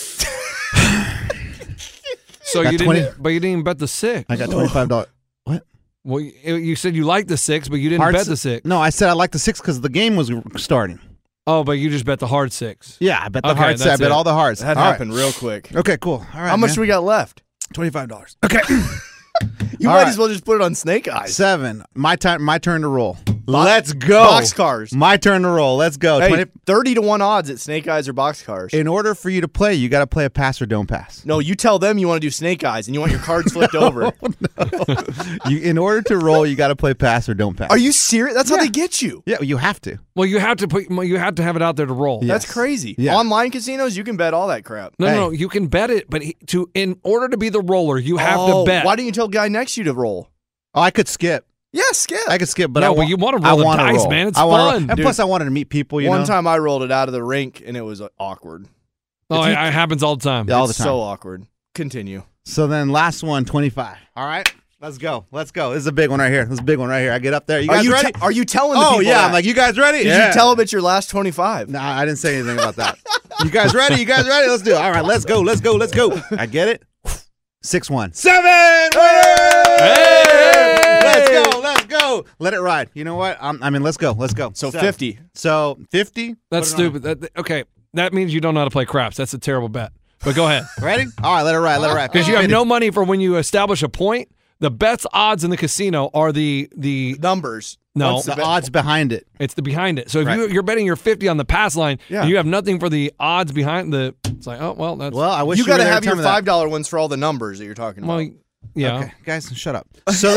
So Got you twenty didn't, but you didn't bet the six. I got twenty-five dollars. What? Well, you, you said you liked the six, but you didn't Hard bet s- the six. No, I said I like the six because the game was starting. Oh, but you just bet the hard six. Yeah, I bet the Okay, hards. I that's bet it. all the hards. That All right. happened real quick. Okay, cool. All right. How much man. do we got left? twenty-five dollars. Okay. You All might right. as well just put it on Snake Eyes. Seven. My time. My turn to roll. Let's go. Boxcars. My turn to roll. Let's go. Hey, twenty thirty to one odds at Snake Eyes or Boxcars. In order for you to play, you got to play a pass or don't pass. No, you tell them you want to do Snake Eyes and you want your cards flipped over. You, in order to roll, you got to play pass or don't pass. Are you serious? That's how Yeah. they get you. Yeah, you have to. Well, you have to put. well, You have to have it out there to roll. Yeah. That's Yes. crazy. Yeah. Online casinos, you can bet all that crap. No, Hey. no, no. You can bet it, but he, to in order to be the roller, you have Oh, to bet. Why didn't you tell the guy next to you to roll? Oh, I could skip. Yeah, skip. I could skip, but No, I but wa- you wanna I roll the wanna dice, roll. man. It's I wanna roll. fun. And Dude. plus, I wanted to meet people. You One know, time I rolled it out of the rink and it was uh, awkward. oh, If it, you- it happens all the time. Yeah, all the It's time. so awkward. Continue. So then, last one, twenty-five. All right, let's go. Let's go. This is a big one right here. This is a big one right here. I get up there. You Are guys you ready? te- are you telling the oh people yeah. that? I'm like, you guys ready? Did yeah. you tell them it's your last twenty-five? No, I didn't say anything about that. You guys ready? You guys ready? Let's do it. All right, let's go. Let's go. Let's go. I get it. Six one. Seven. Winner! Hey! Let's go. Let's go. Let it ride. You know what? Um, I mean, let's go. Let's go. So Seven. fifty. So fifty. That's Put it on. stupid. That, that- okay, that means you don't know how to play craps. That's a terrible bet. But go ahead. Ready? All right. Let it ride. Let it ride. Because you have no money for when you establish a point. The bets odds in the casino are the the Numbers. No. Once the bet- odds behind it. it's the behind it. So if Right. you you're betting your fifty on the pass line, Yeah. and you have nothing for the odds behind the. It's like, oh well, that's Well, I wish You you, got to were there have to your tell me that. five dollar ones for all the numbers that you're talking about. well, yeah. Okay, guys, shut up. So,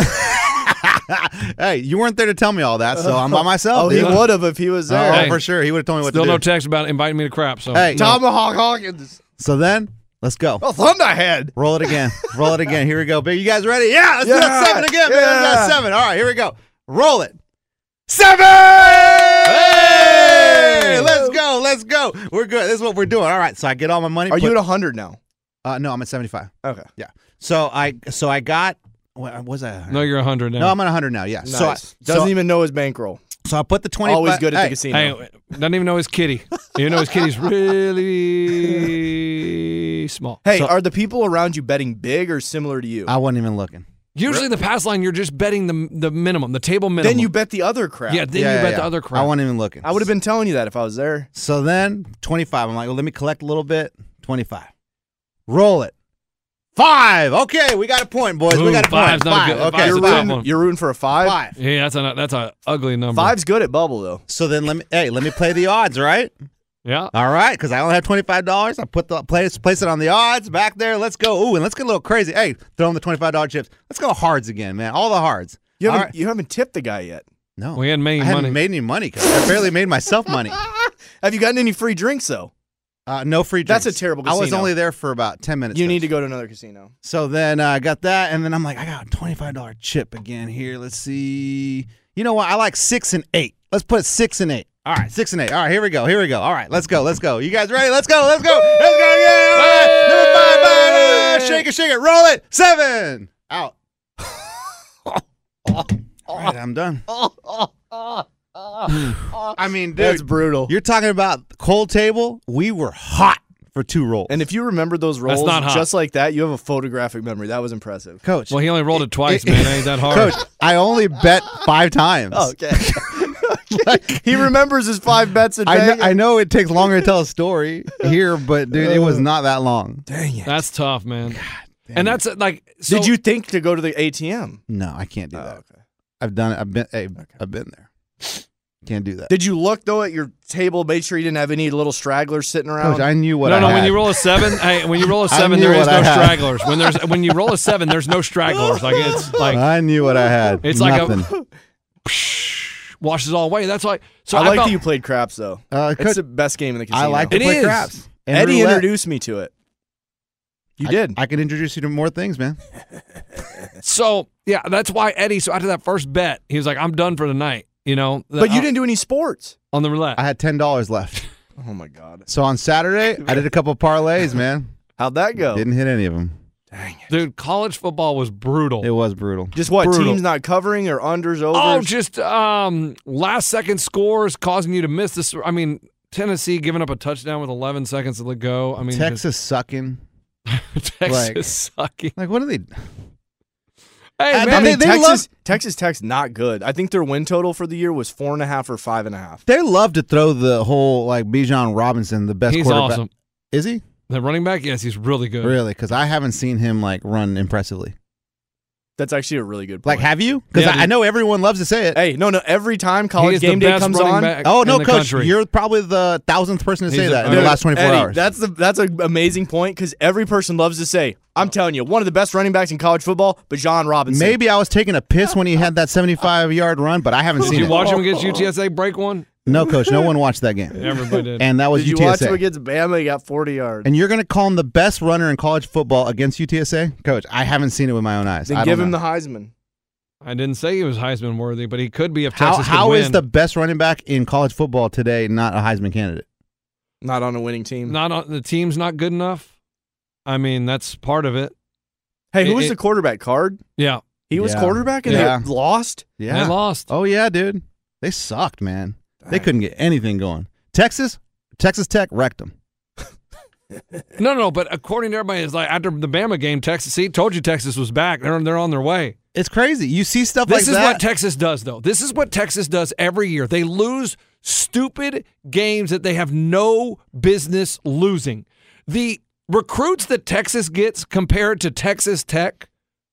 hey, you weren't there to tell me all that, so I'm by myself. Oh, he dude. would have if he was Oh, there. Hey. for sure. He would have told me what Still to do. no text about inviting me to crap. So Hey, Tomahawk Hawkins. so then let's go. Oh, Thunderhead. Roll it again. Roll it again. Here we go, big. You guys ready? Yeah, let's do Yeah, that seven again, man. Let's do that yeah. seven. All right, here we go. Roll it. Seven. Hey! Let's go. Let's go. We're good. This is what we're doing. All right. So I get all my money. Are put- you at one hundred now? Uh, no, I'm at seventy-five. Okay. Yeah. So I so I got. What was I? no, you're a hundred now. No, I'm at one hundred now. Yeah. Nice. So I, Doesn't so, even know his bankroll. so I put the twenty. Always good at hey, the casino. Hey, doesn't even know his kitty. You know his kitty's really small. Hey, So- are the people around you betting big or similar to you? I wasn't even looking. Usually the pass line, you're just betting the the minimum, the table minimum. then you bet the other crap. yeah. Then yeah, you yeah, bet yeah. the other I crap. wasn't even looking. I would have been telling you that if I was there. So then twenty-five. I'm like, well, let me collect a little bit. twenty-five. Roll it. Five. Okay, we got a point, boys. we Ooh, got a five's point. not a Five. good- okay, five's You're so a tough five. rooting, one. you're rooting for a five? Five. Yeah, that's a that's a ugly number. Five's good at bubble, though. So then let me. Hey, let me play the odds, right? Yeah. All right, because I only have twenty-five dollars. I put the place place it on the odds back there. Let's go. Ooh, and let's get a little crazy. Hey, throw in the twenty-five dollar chips. Let's go hards again, man. All the hards. You All haven't, right. you haven't tipped the guy yet. No, We hadn't made I any haven't money. made any money because I barely made myself money. Have you gotten any free drinks, though? Uh, no free drinks. That's a terrible I was casino. only there for about ten minutes. You though. need to go to another casino. So then uh, I got that, and then I'm like, I got a twenty-five dollar chip again here. Let's see. You know what? I like six and eight. Let's put six and eight. All right, six and eight. All right, here we go. Here we go. All right, let's go. Let's go. You guys ready? Let's go. Let's go. Let's go. Yeah. All right. Number five. Uh, shake it, shake it. Roll it. Seven. Out. All right, I'm done. I mean, dude, That's brutal. you're talking about cold table. We were hot for two rolls. And if you remember those rolls not hot. just like that, you have a photographic memory. That was impressive. Coach. Well, he only rolled it twice, it- man. Ain't that hard? Coach, I only bet five times. Oh, okay. He remembers his five bets in I know, Vegas. I know it takes longer to tell a story here, but dude, it was not that long. Dang it. That's tough, man. And that's uh, like. So, Did you think to go to the A T M? No, I can't do Oh, that. okay. I've done it. I've been. Hey, I've been there. Can't do that. Did you look, though, at your table, make sure you didn't have any little stragglers sitting around? Coach, I knew what no, I no. had. When you roll a seven, hey, when you roll a I seven, knew there is what no I had. stragglers. When there's when you roll a seven, there's no stragglers. Like it's like I knew what I had. it's Nothing. like a washes all away. That's why. So I I, like felt, that you played craps, though. Uh, It's Coach, the best game in the casino. I like to It play is. craps. And Eddie roulette. introduced me to it. You I- did. I can introduce you to more things, man. So yeah, that's why Eddie. So after that first bet, he was like, "I'm done for the night." You know, the- But you didn't do any sports. on the roulette. I had ten dollars left. Oh, my God. So on Saturday, I did a couple parlays, man. How'd that go? Didn't hit any of them. Dang it. Dude, college football was brutal. It was brutal. Just what? Brutal. Teams not covering or unders, overs? Oh, just um, last second scores causing you to miss this. I mean, Tennessee giving up a touchdown with eleven seconds to go. I mean, Texas sucking. just, Texas sucking. Like, what are they? Hey, I man, I mean, they Texas, love- Texas Tech's not good. I think their win total for the year was four and a half or five and a half. They love to throw the whole like Bijan Robinson, the best he's quarterback. awesome. Is he The running back, yes, he's really good. really? Because I haven't seen him like run impressively. That's actually a really good point. Like, have you? Because Yeah, I, I dude. know everyone loves to say it. Hey, no, no. Every time He college is the game day best comes running on, back oh no, in the Coach, country. you're probably the thousandth person to He's say a- that in Dude, the last twenty-four Eddie, hours. That's the that's an amazing point because every person loves to say, "I'm telling you, one of the best running backs in college football, Bijan Robinson." Maybe I was taking a piss when he had that seventy-five yard run, but I haven't Did seen you it. watch him against U T S A break one? No, Coach, no one watched that game. Everybody did. And that was Did you U T S watch A. him against Bama? He got forty yards. And you're going to call him the best runner in college football against U T S A? Coach, I haven't seen it with my own eyes. Then I give don't him know. the Heisman. I didn't say he was Heisman worthy, but he could be if How, Texas could how win. is the best running back in college football today not a Heisman candidate? Not on a winning team. not on, the team's not good enough? I mean, that's part of it. Hey, who It- was it- the quarterback? Card? Yeah, He was Yeah. quarterback and Yeah. they lost? they lost. Oh, yeah, dude. They sucked, man. They couldn't get anything going. Texas, Texas Tech wrecked them. No, no, but according to everybody, it's like after the Bama game, Texas. See, told you Texas was back. They're they're on their way. It's crazy. You see stuff This like is that. what Texas does, though. This is what Texas does every year. They lose stupid games that they have no business losing. The recruits that Texas gets compared to Texas Tech,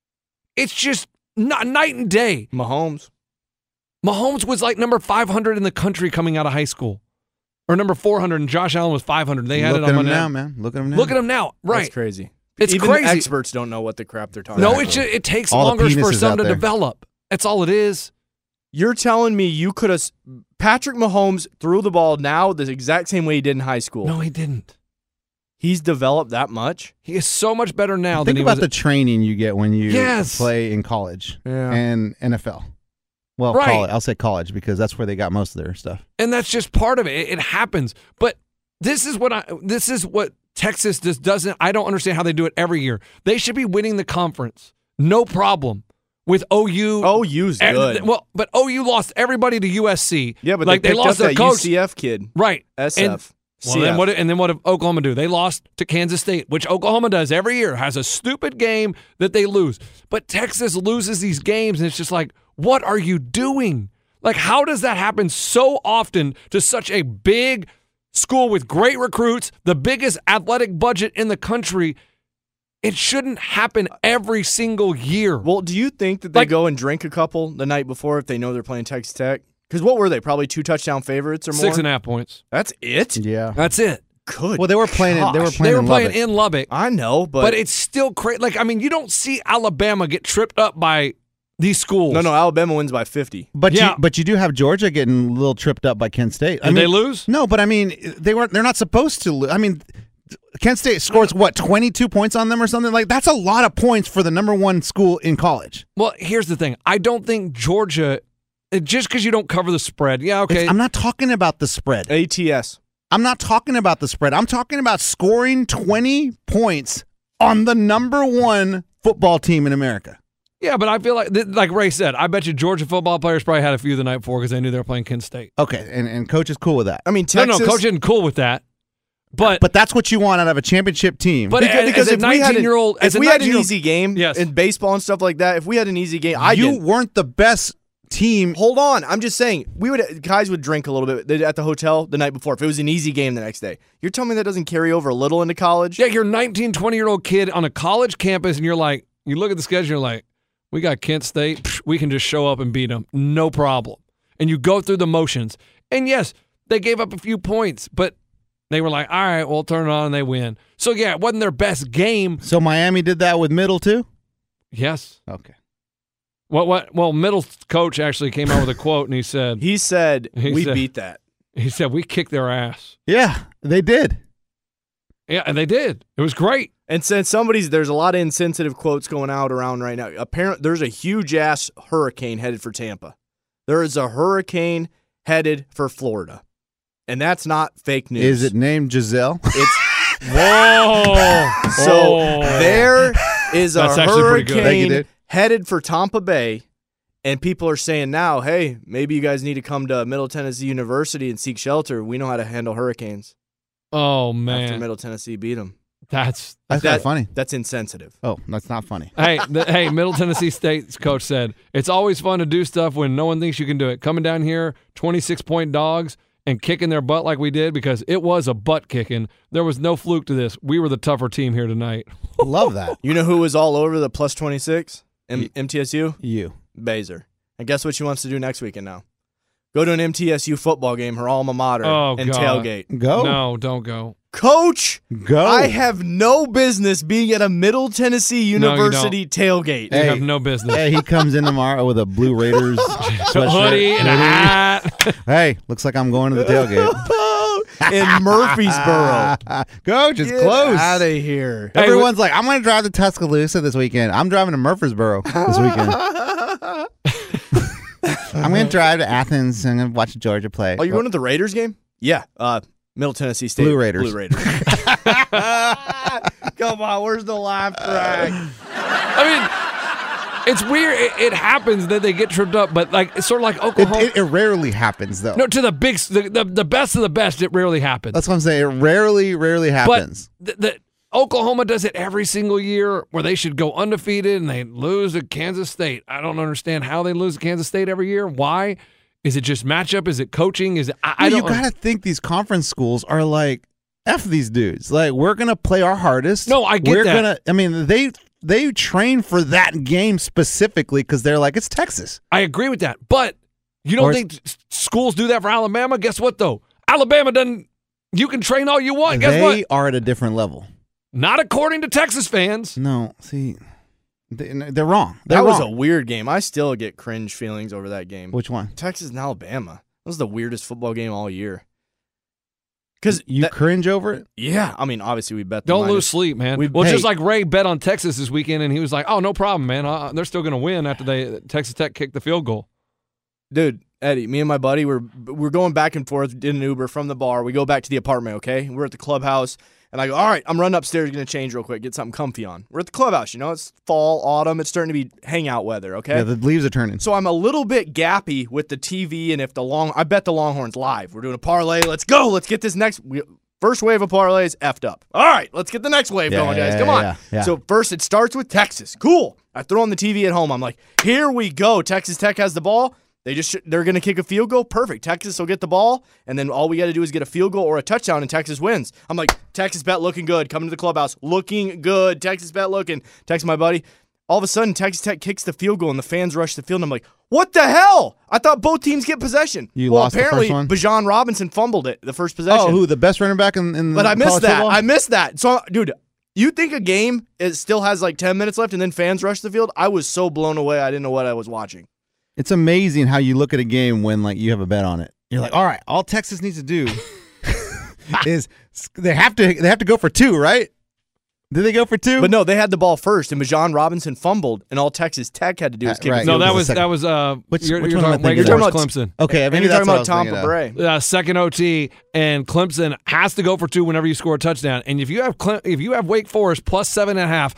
it's just not, night and day. Mahomes. Mahomes was like number five hundred in the country coming out of high school, or number four hundred, and Josh Allen was five hundred. They had Look it at on him Monday now, night. man. Look at him now. Look at him now. Right. That's crazy. It's Even crazy. the experts don't know what the crap they're talking No, about. it ju- it takes All the longer for penises some out to there. develop. That's all it is. You're telling me you could have Patrick Mahomes threw the ball now the exact same way he did in high school. No, he didn't. He's developed that much. He is so much better now than Think he about was. the training you get when you Yes. play in college Yeah. and N F L. Well, Right. college. I'll say college because that's where they got most of their stuff. and that's just part of it. It, it happens. But this is what I. This is what Texas just doesn't. I don't understand how they do it every year. They should be winning the conference, no problem. With O U, O U's eh, good. Well, but O U lost everybody to U S C. Yeah, but like they, they, picked lost up their that coach. U C F kid. Right. S And- F. Well, C F. then what? And then what did Oklahoma do? They lost to Kansas State, which Oklahoma does every year. Has a stupid game that they lose, but Texas loses these games, and it's just like, what are you doing? Like, how does that happen so often to such a big school with great recruits, the biggest athletic budget in the country? It shouldn't happen every single year. Well, do you think that they Like- go and drink a couple the night before if they know they're playing Texas Tech? Because what were they? Probably two touchdown favorites or more? Six and a half points. That's it? Yeah. That's it. Good. Well, they were playing. In, they were gosh. playing. They were in playing Lubbock. in Lubbock. I know, but, But it's still crazy. Like, I mean, you don't see Alabama get tripped up by these schools. no, no. Alabama wins by fifty. But Yeah. you, but you do have Georgia getting a little tripped up by Kent State. I Did mean, they lose? No, but I mean, they weren't. They're not supposed to lose. I mean, Kent State scores what twenty-two points on them or something like. That's a lot of points for the number one school in college. Well, here's the thing. I don't think Georgia, uh, just because you don't cover the spread, yeah, okay. It's- I'm not talking about the spread. A T S. I'm not talking about the spread. I'm talking about scoring twenty points on the number one football team in America. yeah, but I feel like, th- like Ray said, I bet you Georgia football players probably had a few the night before because they knew they were playing Kent State. Okay, and, and coach is cool with that. I mean, Texas. No, no, coach isn't cool with that. But But that's what you want out of a championship team. But Because, as, because as a if we had, an, nineteen-year-old, as if a we had an nineteen-year-old easy game yes. in baseball and stuff like that, if we had an easy game, I you didn't. weren't the best team. Hold on, I'm just saying we would guys would drink a little bit at the hotel the night before if it was an easy game the next day. You're telling me that doesn't carry over a little into college? Yeah, you're a nineteen, twenty-year-old kid on a college campus, and you're like, you look at the schedule, you're like, we got Kent State. Psh, we can just show up and beat them. No problem. And you go through the motions. And yes, they gave up a few points, but they were like, all right, we'll turn it on, and they win. So, yeah, it wasn't their best game. So Miami did that with Middle, too? Yes. Okay. What? What? Well, Middle's coach actually came out with a quote, and he said, He said, He we said- beat that. he said, we kicked their ass. Yeah, they did. Yeah, and they did. It was great. And since somebody's, there's a lot of insensitive quotes going out around right now. Apparently, there's a huge ass hurricane headed for Tampa. There is a hurricane headed for Florida, and that's not fake news. Is it named Giselle? It's Whoa. so Oh. there is a That's actually pretty good. Thank you, hurricane dude. headed for Tampa Bay, and people are saying now, hey, maybe you guys need to come to Middle Tennessee University and seek shelter. We know how to handle hurricanes. Oh, After man. Middle Tennessee beat them. That's That's That- not funny. That's insensitive. Oh, that's not funny. Hey, the, hey, Middle Tennessee State's coach said, it's always fun to do stuff when no one thinks you can do it. Coming down here, twenty-six point dogs, and kicking their butt like we did, because it was a butt kicking. There was no fluke to this. We were the tougher team here tonight. Love that. You know who was all over the plus twenty-six? M- M T S U? You. Baser. And guess what she wants to do next weekend now? Go to an M T S U football game, her alma mater, Oh, and God. tailgate. Go. No, don't go. Coach, Go. I have no business being at a Middle Tennessee No, you University tailgate. You Hey. have no business. Hey, he comes in tomorrow with a Blue Raiders sweatshirt. Hoodie and a hoodie. hat. Hey, looks like I'm going to the tailgate. In Murfreesboro. Coach, it's Get close. out of here. Hey, Everyone's like, I'm going to drive to Tuscaloosa this weekend. I'm driving to Murfreesboro this weekend. I'm going to drive to Athens and I'm gonna watch Georgia play. Oh, you're going to the Raiders game? Yeah. Uh, Middle Tennessee State. Blue Raiders. Blue Raiders. Come on, where's the laugh track? I mean, it's weird. It, it happens that they get tripped up, but like it's sort of like It, Oklahoma. it, it rarely happens, though. no, to the big, the, the, the best of the best, it rarely happens. That's what I'm saying. It rarely, rarely happens. But the, the, Oklahoma does it every single year where they should go undefeated and they lose to Kansas State. I don't understand how they lose to Kansas State every year. Why? Is it just matchup? Is it coaching? Is it? I, I No, don't. you got to think these conference schools are like, F these dudes. Like, we're going to play our hardest. No, I get we're that. Gonna, I mean, they they train for that game specifically because they're like, it's Texas. I agree with that, but you don't Or- think s- schools do that for Alabama? Guess what though? Alabama doesn't. You can train all you want. Guess they what? are at a different level. Not according to Texas fans. No, see, they, they're wrong. They're That was wrong. a weird game. I still get cringe feelings over that game. Which one? Texas and Alabama. That was the weirdest football game all year. Because You cringe over it? yeah, I mean, obviously we bet. The Don't minus. lose sleep, man. We- well, hey. just like Ray bet on Texas this weekend, and he was like, "Oh, no problem, man. Uh, they're still going to win after they Texas Tech kicked the field goal." Dude, Eddie, me and my buddy, we're we're going back and forth in an Uber from the bar. We go back to the apartment, okay? We're at the clubhouse, and I go, all right, I'm running upstairs, going to change real quick, get something comfy on. We're at the clubhouse, you know, it's fall, autumn, it's starting to be hangout weather, okay? Yeah, the leaves are turning. So I'm a little bit gappy with the T V, and if the long, I bet the Longhorns live. We're doing a parlay. Let's go. Let's get this next. We, first wave of parlays effed up. All right, let's get the next wave Yeah, going, guys. yeah, Come on. yeah, yeah. So first it starts with Texas. Cool. I throw on the T V at home. I'm like, here we go. Texas Tech has the ball. They just they're gonna kick a field goal. Perfect. Texas will get the ball, and then all we got to do is get a field goal or a touchdown, and Texas wins. I'm like, Texas bet looking good. Coming to the clubhouse, looking good. Texas bet looking. Text my buddy. All of a sudden, Texas Tech kicks the field goal, and the fans rush the field. And I'm like, what the hell? I thought both teams get possession. You well, lost the apparently, first one? Bajan Robinson fumbled it the first possession. Oh, who? The best running back in, in But I missed college that. football? I missed that. So, dude, you think a game it still has like ten minutes left, and then fans rush the field? I was so blown away. I didn't know what I was watching. It's amazing how you look at a game when like you have a bet on it. You're like, all right, all Texas needs to do is they have to they have to go for two, right? Did they go for two? But no, they had the ball first, and Bajan Robinson fumbled, and all Texas Tech had to do was Uh, kick right. a No, field that goal. was second. that was uh. Which- you're, which you're one am I talking, thinking Wake of? Forest, Clemson. Okay, And maybe you're that's talking what I about was Tampa thinking of. Bray. Uh, second O T, and Clemson has to go for two whenever you score a touchdown. And if you have Cle- if you have Wake Forest plus seven and a half,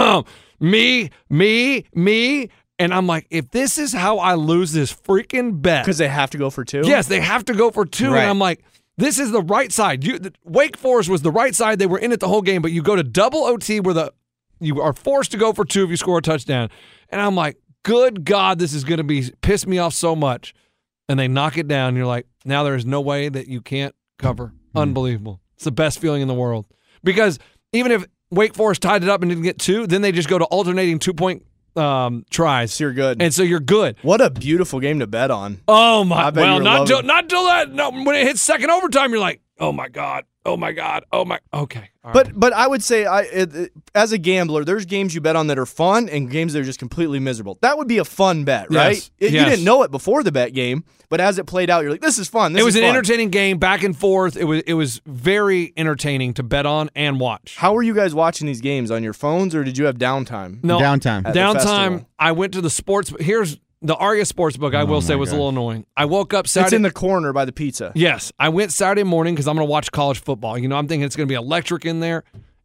me, me, me, and I'm like, if this is how I lose this freaking bet, Because they have to go for two? yes, they have to go for two, Right. and I'm like, This is the right side. You, the, Wake Forest was the right side. They were in it the whole game, but you go to double O T where the you are forced to go for two if you score a touchdown. And I'm like, good God, this is going to be piss me off so much. And they knock it down. And you're like, now there is no way that you can't cover. Mm-hmm. Unbelievable. It's the best feeling in the world. Because even if Wake Forest tied it up and didn't get two, then they just go to alternating two-point um, tries. So you're good. And so you're good. What a beautiful game to bet on. Oh, my. I bet Well, you were not loving- till, not till that. No, when it hits second overtime, you're like, oh, my God. Oh, my God. Oh, my. Okay. All But right. but I would say, I it, it- as a gambler, there's games you bet on that are fun and games that are just completely miserable. That would be a fun bet, right? Yes. It- Yes. You didn't know it before the bet game, but as it played out, you're like, this is fun. This It was is an fun. entertaining game, back and forth. It was it was very entertaining to bet on and watch. How were you guys watching these games? On your phones, or did you have downtime? No, Downtime. At the Downtime. festival. I went to the sports. Here's the Arya Sportsbook. I will Oh say my was a gosh. little annoying. I woke up Saturday. It's in the corner by the pizza. Yes, I went Saturday morning because I'm going to watch college football. You know, I'm thinking it's going to be electric in there.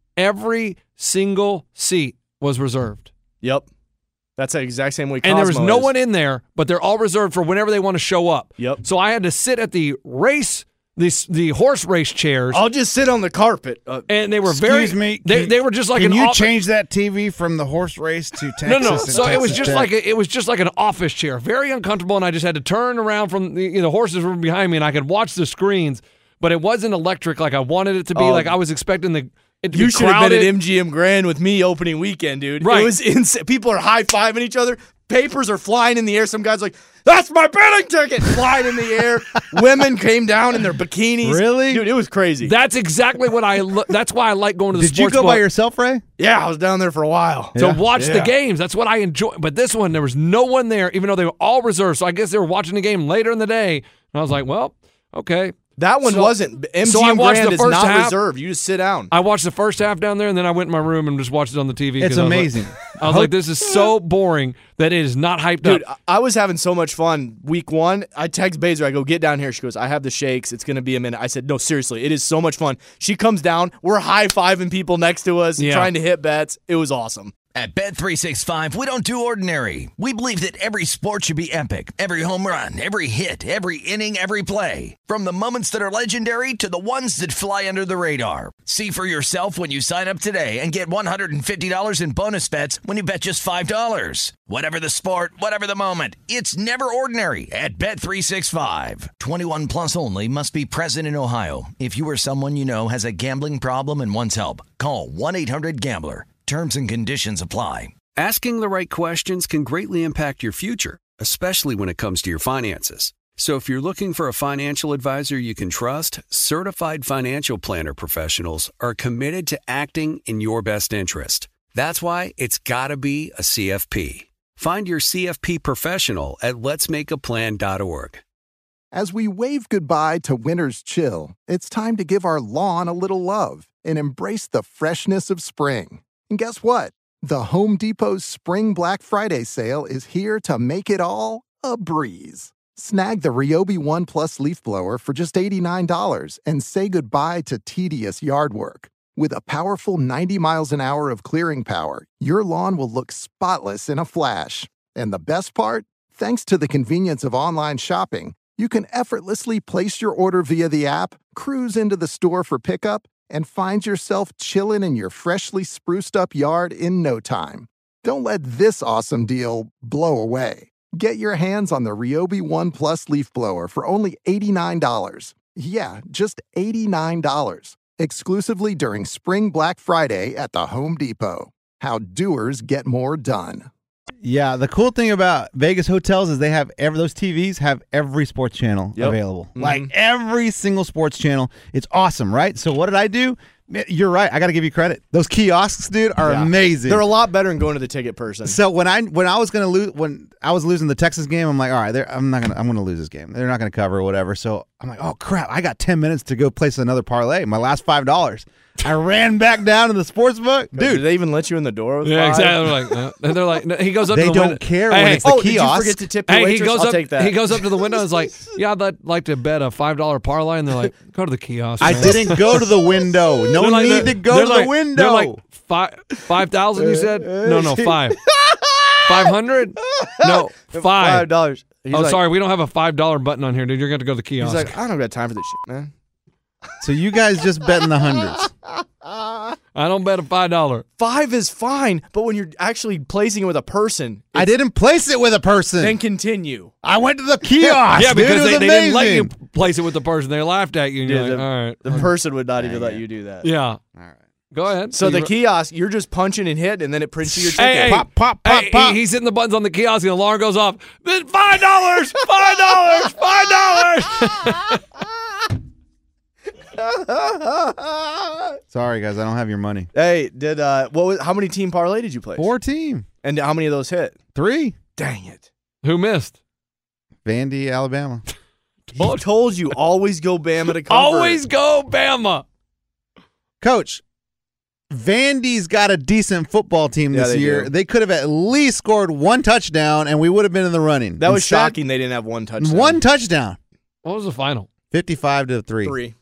Every single seat was reserved, Yep. That's the exact same way and there was Cosmo no is. one in there, but they're all reserved for whenever they want to show up. Yep. So I had to sit at the race, the the horse race chairs, I'll just sit on the carpet. Uh, and they were Excuse very. me. They, can- they were just like Can an you office- change that T V from the horse race to Texas? No, no. and So it was Texas just Tech? like a, it was just like an office chair, very uncomfortable, and I just had to turn around from the, you know, the horses were behind me, and I could watch the screens, but it wasn't electric like I wanted it to be. Oh. Like I was expecting the it to You be should have been crowded. at M G M Grand with me opening weekend, dude. Right. It was insane. People are high-fiving each other. Papers are flying in the air. Some guy's like, that's my betting ticket, flying in the air. Women came down in their bikinis. Really? Dude, it was crazy. That's exactly what I. Lo- that's why I like going to the Did you sports go by book yourself, Ray? yeah, I was down there for a while. to Yeah. watch the Yeah. games. That's what I enjoy. But this one, there was no one there, even though they were all reserved. So I guess they were watching the game later in the day, and I was like, well, okay. That one So- wasn't. M G M so I watched Grand the is first not half. reserved. You just sit down. I watched the first half down there, and then I went in my room and just watched it on the T V. 'cause It's I was like- amazing. I was like, this is so boring that it is not hyped Dude, up. I I was having so much fun week one. I text Baser. I go, get down here. She goes, I have the shakes. It's going to be a minute. I said, no, seriously. It is so much fun. She comes down. We're high-fiving people next to us, Yeah. trying to hit bets. It was awesome. At Bet three sixty-five, we don't do ordinary. We believe that every sport should be epic. Every home run, every hit, every inning, every play. From the moments that are legendary to the ones that fly under the radar. See for yourself when you sign up today and get one hundred fifty dollars in bonus bets when you bet just five dollars. Whatever the sport, whatever the moment, it's never ordinary at Bet three sixty-five. twenty-one plus only. Must be present in Ohio. If you or someone you know has a gambling problem and wants help, call one eight hundred gambler. Terms and conditions apply. Asking the right questions can greatly impact your future, especially when it comes to your finances. So if you're looking for a financial advisor you can trust, certified financial planner professionals are committed to acting in your best interest. That's why it's got to be a C F P. Find your C F P professional at lets make a plan dot org. As we wave goodbye to winter's chill, it's time to give our lawn a little love and embrace the freshness of spring. And guess what? The Home Depot's Spring Black Friday sale is here to make it all a breeze. Snag the Ryobi One Plus leaf blower for just eighty-nine dollars and say goodbye to tedious yard work. With a powerful ninety miles an hour of clearing power, your lawn will look spotless in a flash. And the best part? Thanks to the convenience of online shopping, you can effortlessly place your order via the app, cruise into the store for pickup, and find yourself chilling in your freshly spruced up yard in no time. Don't let this awesome deal blow away. Get your hands on the Ryobi One Plus leaf blower for only eighty-nine dollars. Yeah, just eighty-nine dollars. Exclusively during Spring Black Friday at the Home Depot. How doers get more done. Yeah, the cool thing about Vegas hotels is they have every those T Vs have every sports channel Yep. available. Mm-hmm. Like every single sports channel. It's awesome, right? So what did I do? Man, you're right. I got to give you credit. Those kiosks, dude, are Yeah. amazing. They're a lot better than going to the ticket person. So when I when I was gonna lose when I was losing the Texas game, I'm like, all right, they're- I'm not gonna I'm gonna lose this game. They're not gonna cover or whatever. So I'm like, oh crap, I got ten minutes to go place another parlay. My last five dollars. I ran back down to the sports book, Dude, dude. did they even let you in the door? With Yeah, five? exactly. Like, no. And they're like, no, he goes up They to the don't window. care Hey, when hey, it's the Oh, did you kiosk. forget to tip the Hey, he waitress? goes I'll up. take that. He goes up to the window and is like, "Yeah, I'd like- like to bet a five dollar parlay." And they're like, "Go to the kiosk." I man." didn't go to the window. No They're like- need they're- to go they're to like- the window. They're like five five thousand. You said no, no five. Five hundred? No, Five five. dollars. Oh, sorry, we don't have a five dollar button on here, dude. You're going to go to the kiosk. He's like, I don't got time for this shit, man. So you guys just bet in the hundreds. I don't bet a five dollar. Five is fine, but when you're actually placing it with a person, I didn't place it with a person. Then continue. I went to the kiosk. Yeah, because dude, they, it was they didn't let you amazing. place it with the person. They laughed at you. And Dude, you're like, the, all right. the person would not even let you do that. Yeah. All right. Go ahead. So the you- kiosk, you're just punching and hit, and then it prints you your ticket. Hey, hey, Pop, pop, pop, hey, pop. he- he's hitting the buttons on the kiosk, and the alarm goes off. Then five dollars, five dollars, five dollars. Sorry, guys, I don't have your money. Hey, did uh, what? Was, how many team parlay did you play? Four team. And how many of those hit? Three. Dang it! Who missed? Vandy, Alabama. He told you always go Bama to cover. Always go Bama. Coach, Vandy's got a decent football team Yeah, this they year. do. They could have at least scored one touchdown, and we would have been in the running. That was Instead, shocking. They didn't have one touchdown. One touchdown. What was the final? fifty-five to three. Three.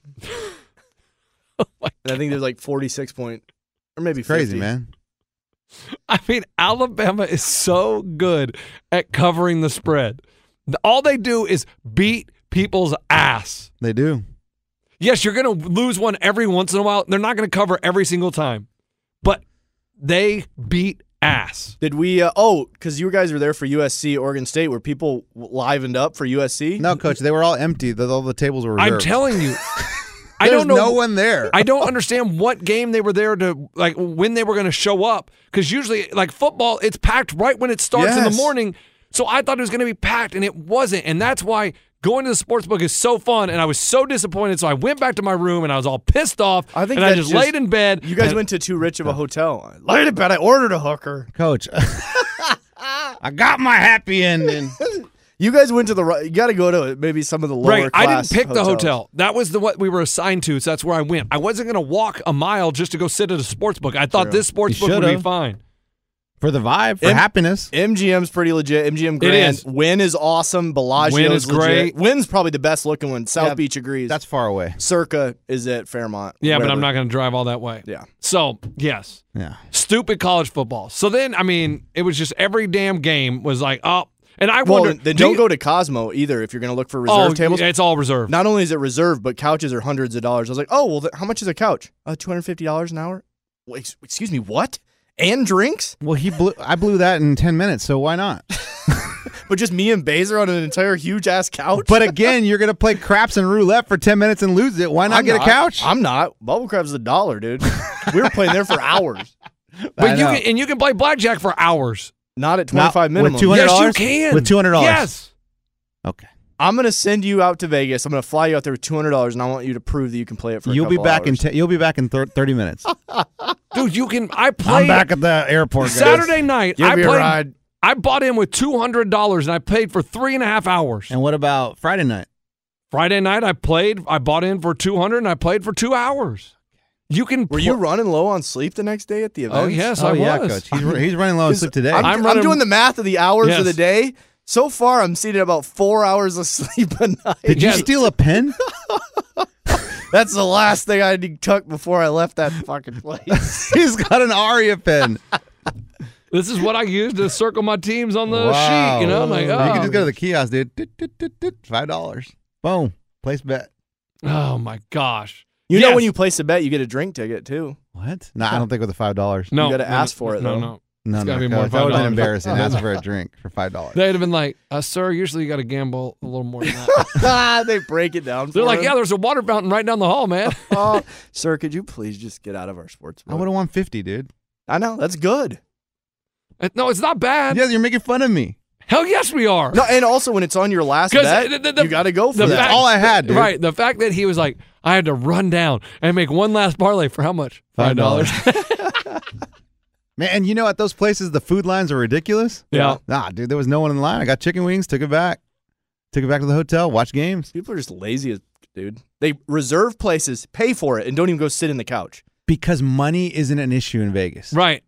Oh my And I think there's like forty-six point, or maybe Crazy, fifty. man. I mean, Alabama is so good at covering the spread. All they do is beat people's ass. They do. Yes, you're going to lose one every once in a while. They're not going to cover every single time, but they beat ass. Did we? Uh, oh, because you guys were there for U S C, Oregon State, where people livened up for U S C. No, Coach, they were all empty. The- All the tables were reserved. I'm telling you. I There's don't know. no one there. I don't understand what game they were there to, like, when they were going to show up. Because usually, like football, it's packed right when it starts in the Yes. morning. So I thought it was going to be packed, and it wasn't. And that's why going to the sports book is so fun. And I was so disappointed. So I went back to my room, and I was all pissed off. I think and I that's just, just- laid in bed. You guys and- went to too rich of a hotel. I laid in bed. I ordered a hooker. Coach, I got my happy ending. You guys went to the. right- You got to go to maybe some of the lower Right, I didn't class pick the hotels. hotel. That was the what we were assigned to, so that's where I went. I wasn't going to walk a mile just to go sit at a sports book. I thought True. this sports You book would be should've. fine. For the vibe, for M- happiness. M G M's pretty legit. M G M Grand. is. Wynn is awesome. Bellagio Wynn is legit. great. Wynn's probably the best looking one. South Yeah, Beach agrees. That's far away. Circa is at Fairmont. Yeah, but whatever. I'm not going to drive all that way. Yeah. So, yes. Yeah. Stupid college football. So then, I mean, it was just every damn game was like, oh, and I Well, wonder. then do don't you- go to Cosmo either if you're going to look for reserve oh, tables. It's all reserved. Not only is it reserved, but couches are hundreds of dollars. I was like, oh, well, th- how much is a couch? Uh, two hundred fifty dollars an hour? Wait, ex- excuse me, what? And drinks? Well, he blew. I blew that in ten minutes, so why not? But just me and Baser on an entire huge ass couch? But again, you're gonna play craps and roulette for ten minutes and lose it. Why not I'm get a couch? I'm not. Bubble Crab's a dollar, dude. We were playing there for hours. but I you know. can, and you can play blackjack for hours. Not at Not twenty-five minimum. with two hundred Yes, dollars. you can. With two hundred dollars. Yes. Okay. I'm going to send you out to Vegas. I'm going to fly you out there with two hundred dollars, and I want you to prove that you can play it for a You'll be couple back in. hours. Te- you'll be back in thir- thirty minutes. Dude, you can. I played I'm back at the airport. Guys. Saturday night. Give I me a played. ride. I bought in with two hundred dollars and I paid for three and a half hours. And what about Friday night? Friday night, I played. I bought in for two hundred and I played for two hours. You can. Were pl- you running low on sleep the next day at the event? Oh yes, oh I yeah, was. coach. He's, he's running low on sleep today. I'm, I'm I'm running- doing the math of the hours Yes. of the day. So far, I'm seeing about four hours of sleep a night. Did you Yeah. steal a pen? That's the last thing I took before I left that fucking place. He's got an Aria pen. This is what I used to circle my teams on the Wow. sheet. You know, I'm like, You oh, can just go to the kiosk, dude. Dit, dit, dit, dit. Five dollars. Boom. Place bet. oh my gosh. You know Yes. when you place a bet, you get a drink ticket too. What? No, I don't think with the five dollars. No, gotta no, ask for it, No, though. no. No, It's no. gotta be more Coach, than that would have five been dollars. embarrassing. Ask for a drink for five dollars. They'd have been like, uh, sir, usually you got to gamble a little more than that. Ah, they break it down. They're for like, him. yeah, there's a water fountain right down the hall, man. Oh, sir, could you please just get out of our sports I book? would have won fifty, dude. I know that's good. no, it's not bad. Yeah, you're making fun of me. Hell yes, we are. No, and also when it's on your last 'Cause bet, the- the- the- you got to go for the that. That's all I had, dude. Right. The fact that he was like, I had to run down and make one last parlay for how much? Five dollars. Man, and you know, at those places, the food lines are ridiculous. Yeah. Nah, dude, there was no one in line. I got chicken wings, took it back. Took it back to the hotel, watched games. People are just lazy, as dude. They reserve places, pay for it, and don't even go sit in the couch. Because money isn't an issue in Vegas. Right.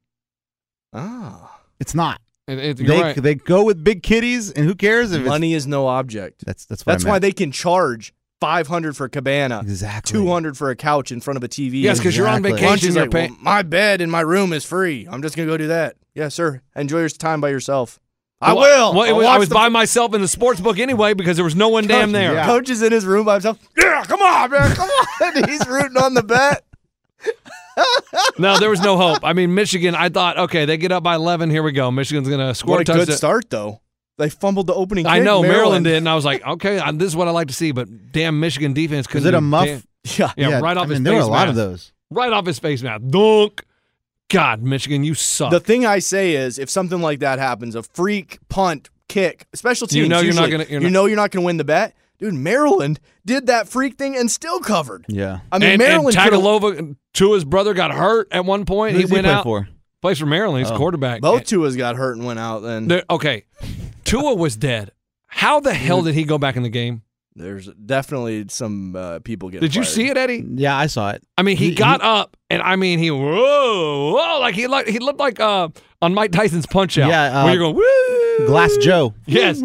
Ah, It's not. It, it, you're They right. they go with big kitties, and who cares if money is no object. it's... That's, that's what That's I why meant. they can charge five hundred for a cabana, Exactly. two hundred for a couch in front of a T V. Yes, because you're on Exactly. vacation. Lunch is You're like, paying. well, my bed in my room is free. I'm just gonna go do that. Yeah, sir. Enjoy your time by yourself. I well, will. Well, it I'll was, I watch was the- by myself in the sports book anyway because there was no one damn there. Yeah. Coach is in his room by himself. Yeah, come on, man, come on. He's rooting on the bet. No, there was no hope. I mean, Michigan, I thought, okay, they get up by eleven. Here we go. Michigan's going to score What a a touchdown. good start, though. They fumbled the opening kick. I know, Maryland. Maryland did, and I was like, okay, I, this is what I like to see, but damn Michigan defense couldn't Is it a do muff? damn- Yeah. Yeah, right off I his mean, there were face a lot mask. of those. Right off his face mask. Dunk. God, Michigan, you suck. The thing I say is, if something like that happens, a freak punt, kick, special teams, You know you're not usually, gonna- you're you not- know you're not going to win the bet. Dude, Maryland did that freak thing and still covered. Yeah. I mean, and, Maryland and could've- Tagovailoa, Tua's brother, got hurt at one point. Who he does he went play out. for? Plays for Maryland. He's Oh. quarterback. both Tua's got hurt and went out. Then There- okay, Tua was dead. How the hell did he go back in the game? there's definitely some uh, people getting. Did you fired. see it, Eddie? Yeah, I saw it. I mean, he, He- got up, and I mean, he whoa, whoa, like he like he looked like uh on Mike Tyson's Punch Out. Yeah, uh, where you're going woo, Glass Joe. Yes.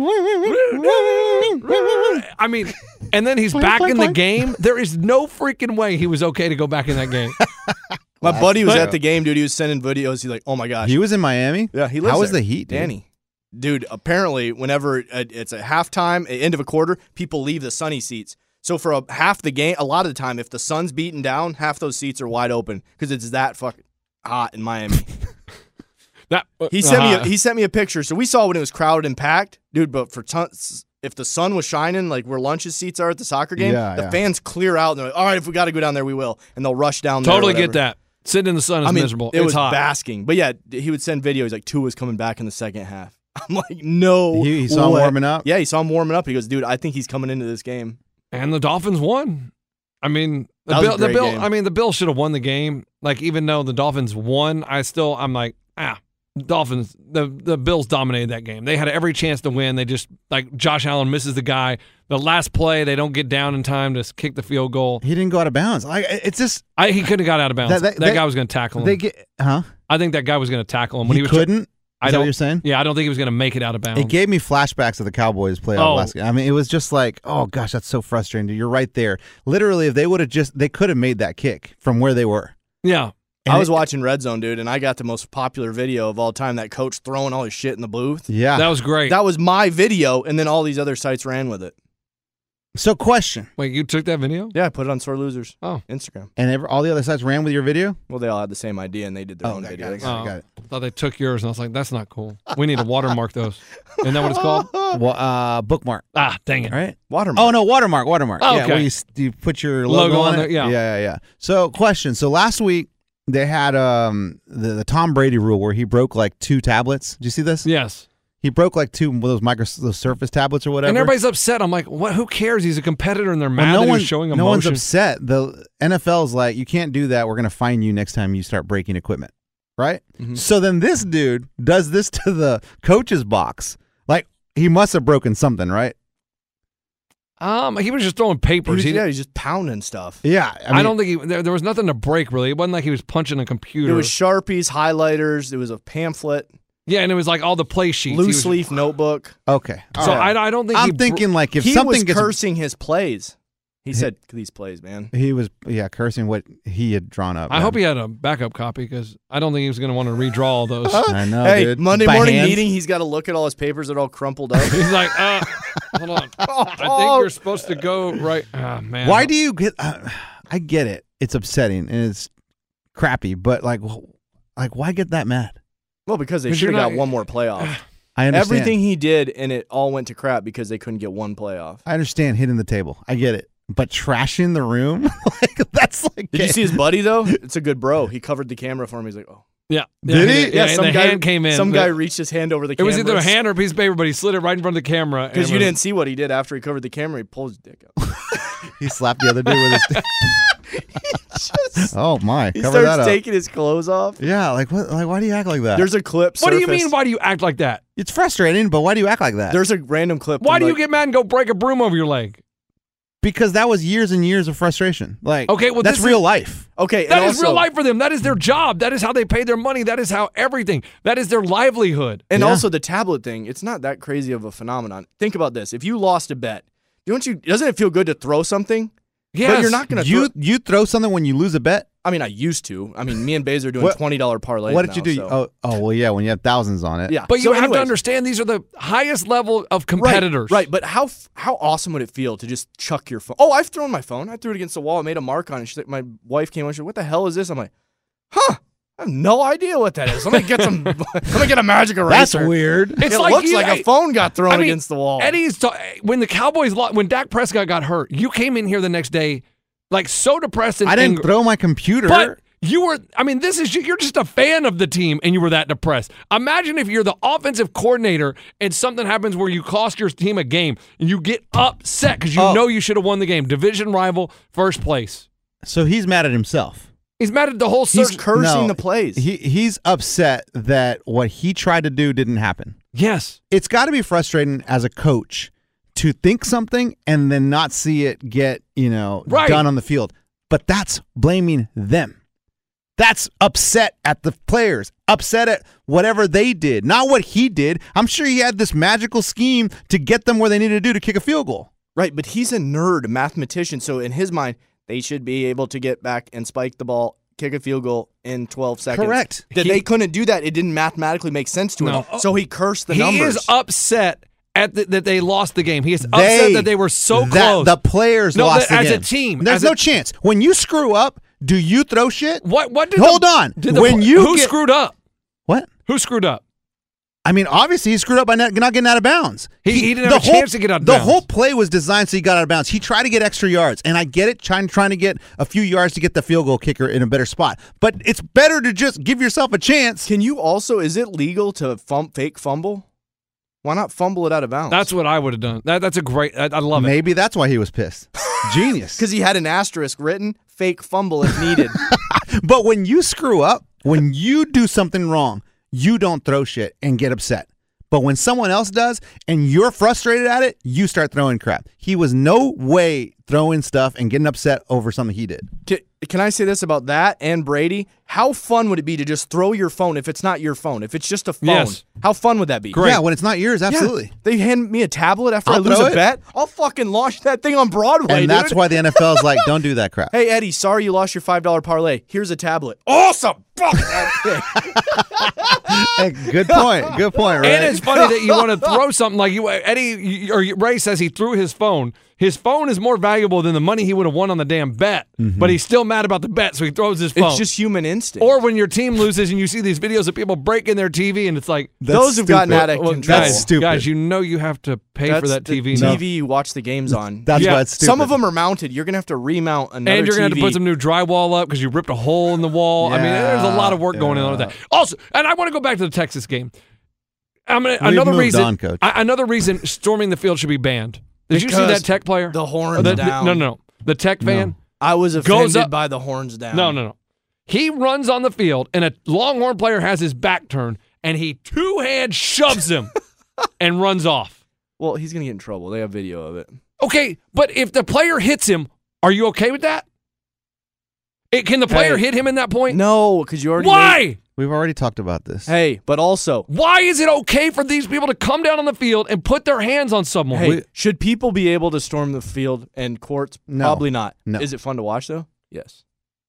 I mean, and then he's back in the game. There is no freaking way he was okay to go back in that game. My buddy was But- at the game, dude. He was sending videos. He's like, "Oh my gosh, He was in Miami? yeah, he lives How was there. the heat, dude? Danny?" Dude, apparently, whenever it- it's a halftime, at end of a quarter, people leave the sunny seats. So for a half the game, a lot of the time, if the sun's beaten down, half those seats are wide open because it's that fucking hot in Miami. That He sent me uh, a, he sent me a picture. So we saw when it was crowded and packed, dude. But for tons, if the sun was shining, like where lunch's seats are at the soccer game, Yeah, the yeah. fans clear out and they're like, "All right, if we got to go down there, we will," and they'll rush down there. or totally whatever. get that. Sitting in the sun is I mean, miserable. it it's was hot. basking, but yeah, he would send videos like Tua's coming back in the second half. I'm like, no, He- he saw him way. warming up? Yeah, he saw him warming up. He goes, dude, I think he's coming into this game. And the Dolphins won. I mean, the That was a Bill, the great Bill. game. I mean, the Bills should have won the game. Like, even though the Dolphins won, I still, I'm like, ah, Dolphins. The the Bills dominated that game. They had every chance to win. They just like Josh Allen misses the guy. The last play, they don't get down in time to kick the field goal. He didn't go out of bounds. Like it's just I, he couldn't have got out of bounds. That- That, that- they- guy was going to tackle him. they get huh? I think that guy was going to tackle him when He, he, was try- couldn't. I Is that don't. what you're saying? Yeah, I don't think he was going to make it out of bounds. It gave me flashbacks of the Cowboys playoff Oh. last game. I mean, it was just like, oh gosh, that's so frustrating. Dude. You're right there. Literally, if they would have just, they could have made that kick from where they were. yeah. And I was it- watching Red Zone, dude, and I got the most popular video of all time. That coach throwing all his shit in the booth. Yeah. That was great. That was my video, and then all these other sites ran with it. so, question. Wait, you took that video? Yeah, I put it on Sore Losers. Oh. Instagram. And ever, all the other sites ran with your video? Well, they all had the same idea, and they did their Oh, own okay, video. got it, Oh, got it. I thought they took yours, and I was like, that's not cool. We need to watermark those. Isn't that what it's called? Well, uh, bookmark, Ah, dang it. right? Watermark. Oh no, watermark, watermark. Oh, Yeah, okay. where you, s- you put your logo, Logo on, on it. there, yeah. yeah, yeah, yeah. So, question. So last week they had um the, the Tom Brady rule where he broke like two tablets. Did you see this? Yes. He broke like two of those micro those Surface tablets or whatever. And everybody's upset. I'm like, what? Who cares? He's a competitor, and they're mad Well, no that one, he's showing no one's emotion. upset. The N F L's like, you can't do that. We're going to fine you next time you start breaking equipment, right? Mhm. So then this dude does this to the coach's box. Like, he must have broken something, right? Um, he was just throwing He papers. was, He, yeah, he's just pounding stuff. Yeah. I, mean, don't think he, there, there was nothing to break really. It wasn't like he was punching a computer. It was Sharpies, highlighters. It was a pamphlet, yeah, and it was like all the play sheets. He loose was- leaf notebook. Okay. all So right. I, I don't think I'm he bro- thinking like if he something was gets cursing his plays. He said, "These plays, man." he was yeah cursing what he had drawn up. I man. hope he had a backup copy because I don't think he was going to want to redraw all those. I know, hey, dude. Monday By morning hand? meeting, he's got to look at all his papers that are all crumpled up. He's like, uh, hold on. I think you're supposed to go right. Ah, man. Why do you get? Uh, I get it. It's upsetting and it's crappy, but like, wh- like why get that mad? Well, because they 'Cause should have you're got not- one more playoff. I understand Everything he did, and it all went to crap because they couldn't get one playoff. I understand hitting the table. I get it. But trashing the room, like that's like. Did you see his buddy though? It's a good bro. He covered the camera for him. He's like, "Oh, Yeah. Did yeah, he? Yeah, and some the guy hand came in. Some The- guy reached his hand over the It camera. was either a hand or a piece of paper, but he slid it right in front of the camera. and because you it was- didn't see what he did after he covered the camera. He pulled his dick out. He slapped the other dude with his. Just- Oh my! he Cover that starts up. taking his clothes off. Yeah, like what? Like why do you act like that? There's a clip. What do you surfaced. mean? Why do you act like that? it's frustrating, but why do you act like that? There's a random clip. Why from, do you like- get mad and go break a broom over your leg? because that was years and years of frustration. Like Okay, well, that's this real is- life. Okay, That and is also, real life for them. That is their job. That is how they pay their money. That is how everything. That is their livelihood. And Yeah. also the tablet thing. It's not that crazy of a phenomenon. Think about this: if you lost a bet, don't you? Doesn't it feel good to throw something? Yes. But you're not going to. You you throw something when you lose a bet. I mean, I used to. I mean, me and Bays are doing What- twenty dollars parlays What did now, you do? so- Oh, oh, well, yeah, when you have thousands on it. Yeah. But you So have anyways, to understand these are the highest level of competitors. Right, right. But how f- how awesome would it feel to just chuck your phone? Oh, I've thrown my phone. I threw it against the wall. I made a mark on it. She's like, my wife came on. She's like, what the hell is this? I'm like, huh. I have no idea what that is. Let me get some. Let me get a magic eraser. That's weird. It's it like looks you- like I- a phone got thrown I mean, against the wall. Eddie's ta- when the Cowboys lo- when Dak Prescott got hurt, you came in here the next day like so depressed and I didn't angry. throw my computer. But you were, I mean, this is, you're just a fan of the team and you were that depressed. Imagine if you're the offensive coordinator and something happens where you cost your team a game and you get upset because you Oh. know you should have won the game. Division rival, first place. So he's mad at himself. He's mad at the whole He's search. cursing No, the plays. He He's upset that what he tried to do didn't happen. Yes. It's got to be frustrating as a coach to think something and then not see it get, you know, Right. done on the field. But that's blaming them. That's upset at the players, upset at whatever they did, not what he did. I'm sure he had this magical scheme to get them where they needed to do to kick a field goal. Right, but he's a nerd mathematician, so in his mind, they should be able to get back and spike the ball, kick a field goal in twelve seconds. Correct. That He- they couldn't do that. It didn't mathematically make sense to No. him. So he cursed the he numbers. is upset at the, that they lost the game. He is upset They- that they were so that close. The players No, lost that- the as a game. team, There's as no a- chance. When you screw up, do you throw shit? What? What did Hold the, on. Did the, When you who get- screwed up? What? Who screwed up? I mean, obviously he screwed up by not, not getting out of bounds. He- he didn't the have a chance to get out of the bounds. The whole play was designed so he got out of bounds. He tried to get extra yards, and I get it, trying trying to get a few yards to get the field goal kicker in a better spot. But it's better to just give yourself a chance. Can you also, is it legal to fum, fake fumble? Why not fumble it out of bounds? That's what I would have done. That, that's a great. I, I love it. Maybe that's why he was pissed. Genius. Because he had an asterisk written, fake fumble if needed. But when you screw up, when you do something wrong, you don't throw shit and get upset. But when someone else does and you're frustrated at it, you start throwing crap. He was no way throwing stuff and getting upset over something he did. Can, can I say this about that and Brady? How fun would it be to just throw your phone if it's not your phone? If it's just a phone, Yes. how fun would that be? Yeah, when it's not yours, absolutely. Yeah. They hand me a tablet after I'll I lose throw a it. bet. I'll fucking launch that thing on Broadway, And that's dude. why the N F L is like, don't do that crap. Hey, Eddie, sorry you lost your five dollar parlay. Here's a tablet. Awesome. Fuck that thing. Hey, good point. Good point, right? And it's funny that you want to throw something like you, Eddie you- or Ray says he threw his phone. His phone is more valuable than the money he would have won on the damn bet, but he's still mad about the bet, so he throws his phone. It's just human instinct. or when your team loses and you see these videos of people breaking their T V, and it's like, That's those have gotten stupid. out of well, control. guys, That's stupid. guys, you know you have to pay for That's that the T V. T now. V you watch the games on. That's Yeah. why it's stupid. Some of them are mounted. You're going to have to remount another And you're gonna have T V. to put some new drywall up because you ripped a hole in the wall. I mean, there's a lot of work going on with that. Also, and I want to go back to the Texas game. I'm gonna, We've another moved reason. on, Coach. I- another reason storming the field should be banned. Did you see Because that Tech player? the horns Or the- down. No, no, no. The Tech fan. I was Goes offended up- by the horns down. No, no, no. He runs on the field, and a Longhorn player has his back turned, and he two hand shoves him and runs off. Well, he's going to get in trouble. They have video of it. Okay, but if the player hits him, are you okay with that? It, can the player Hey. hit him in that point? No, because you already Why? made- We've already talked about this. Hey, but also, Why is it okay for these people to come down on the field and put their hands on someone? hey, We- should people be able to storm the field and courts? No. Probably not. No. Is it fun to watch, though? Yes.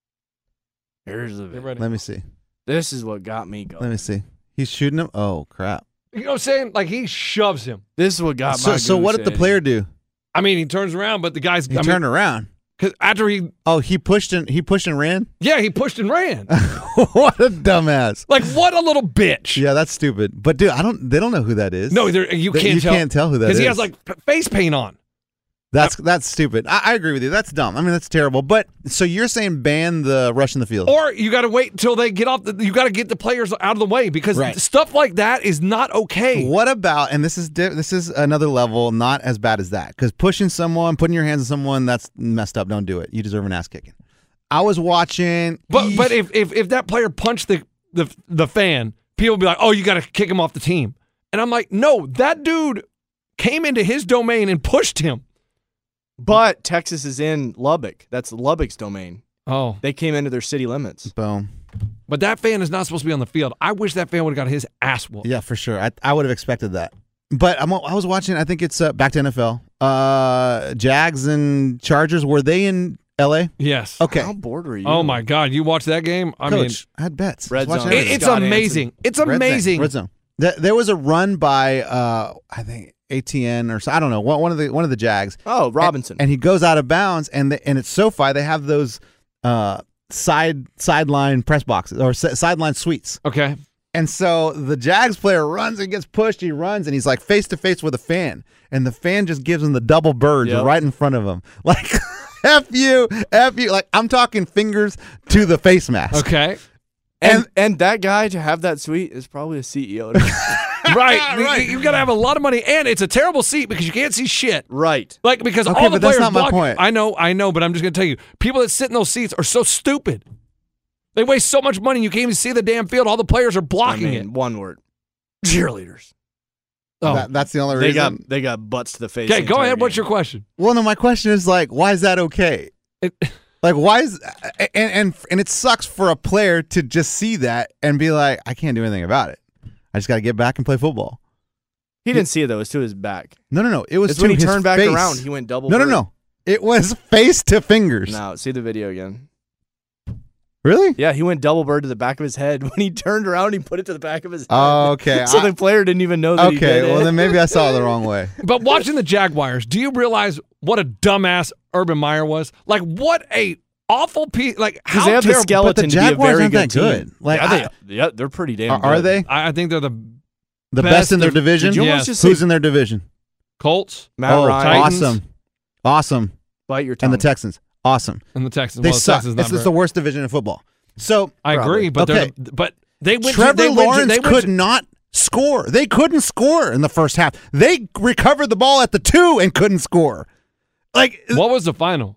Here's the Get video. ready. Let me see. This is what got me going. Let me see. He's shooting him. Oh, crap. You know what I'm saying? Like he shoves him. This is what got So, my so what goose did the egg. player do? I mean, he turns around, but the guy's He I turned mean, around. 'cause after he, Oh, he pushed and he pushed and ran. yeah, he pushed and ran. What a dumbass. Like what a little bitch. Yeah, that's stupid. But dude, I don't. They don't know who that is. No, there- you They- can't you tell. can't tell who that because he is. has like p- face paint on. That's that's stupid. I, I agree with you. That's dumb. I mean, that's terrible. But so you're saying ban the rush in the field? Or you got to wait until they get off. The, you got to get the players out of the way because Right. stuff like that is not okay. What about? And this is di- this is another level, not as bad as that. Because pushing someone, putting your hands on someone, that's messed up. Don't do it. You deserve an ass kicking. I was watching, But but if, if if that player punched the the the fan, people would be like, oh, you got to kick him off the team. And I'm like, no, that dude came into his domain and pushed him. But Texas is in Lubbock. That's Lubbock's domain. Oh, They came into their city limits. boom. but that fan is not supposed to be on the field. I wish that fan would have got his ass whooped. Yeah, for sure. I I would have expected that. But I'm, I was watching. I think it's uh, back to N F L. Uh, Jags and Chargers. Were they in L A? Yes. Okay. How bored were you? Oh my God, you watched that game? I mean, Coach, I had bets. Red I was Zone. watching it- everything. it's Scott amazing. Hansen. It's Red Zone. amazing. Red Zone. There, there was a run by uh, I think A T N or so, I don't know, one one of the one of the Jags. Oh, Robinson. And, and he goes out of bounds, and the, and it's SoFi. They have those uh, side sideline press boxes or s- sideline suites. Okay. And so the Jags player runs and gets pushed. He runs and he's like face to face with a fan, and the fan just gives him the double birds Yep. right in front of him, like F you, F you. Like I'm talking fingers to the face mask. Okay. and, and- and that guy to have that suite is probably a C E O. Right. Right. You, you got to have a lot of money, and it's a terrible seat because you can't see shit. Right. Like because Okay, all the but that's players not my block. point. I know, I know, but I'm just going to tell you, people that sit in those seats are so stupid. They waste so much money, you can't even see the damn field. All the players are I blocking mean, it. one word. Cheerleaders. Oh. That, that's the only They reason. got they got butts to the face. Okay, the go entire ahead. What's game. your question? Well, no, my question is like, why is that okay? It, Like, why is and and and it sucks for a player to just see that and be like, I can't do anything about it. I just got to get back and play football. He didn't see it though. It was to his back. No, no, no. It was It's to when he his turned back face. around. He went double. No, no, bird. no. It was face to fingers. No, see the video again. Really? Yeah, he went double bird to the back of his head. When he turned around, he put it to the back of his head. Oh, okay. so I- the player didn't even know that he Okay, did it. well then maybe I saw it the wrong way. but watching the Jaguars, do you realize what a dumbass Urban Meyer was? Like, what a awful piece. Like, Because how they have the terrible. skeleton But the to be a Jaguars very aren't good that good. team. Like, yeah, I- they, yeah, they're pretty damn Are, good. are they I, I think they're the the best best in their of- division? Did you Yes. almost just say Who's in their division? Colts Matt oh, Ryan? Titans. awesome, awesome, Bite your tongue. and the Texans, awesome. and the Texans. They well, the suck. Texans It's, not it's the very- worst division in football. So I Probably. agree, but Okay. they're but they went. Trevor to, they went to- Lawrence they went could to- not score. They couldn't score in the first half. They recovered the ball at the two and couldn't score. Like What was the final?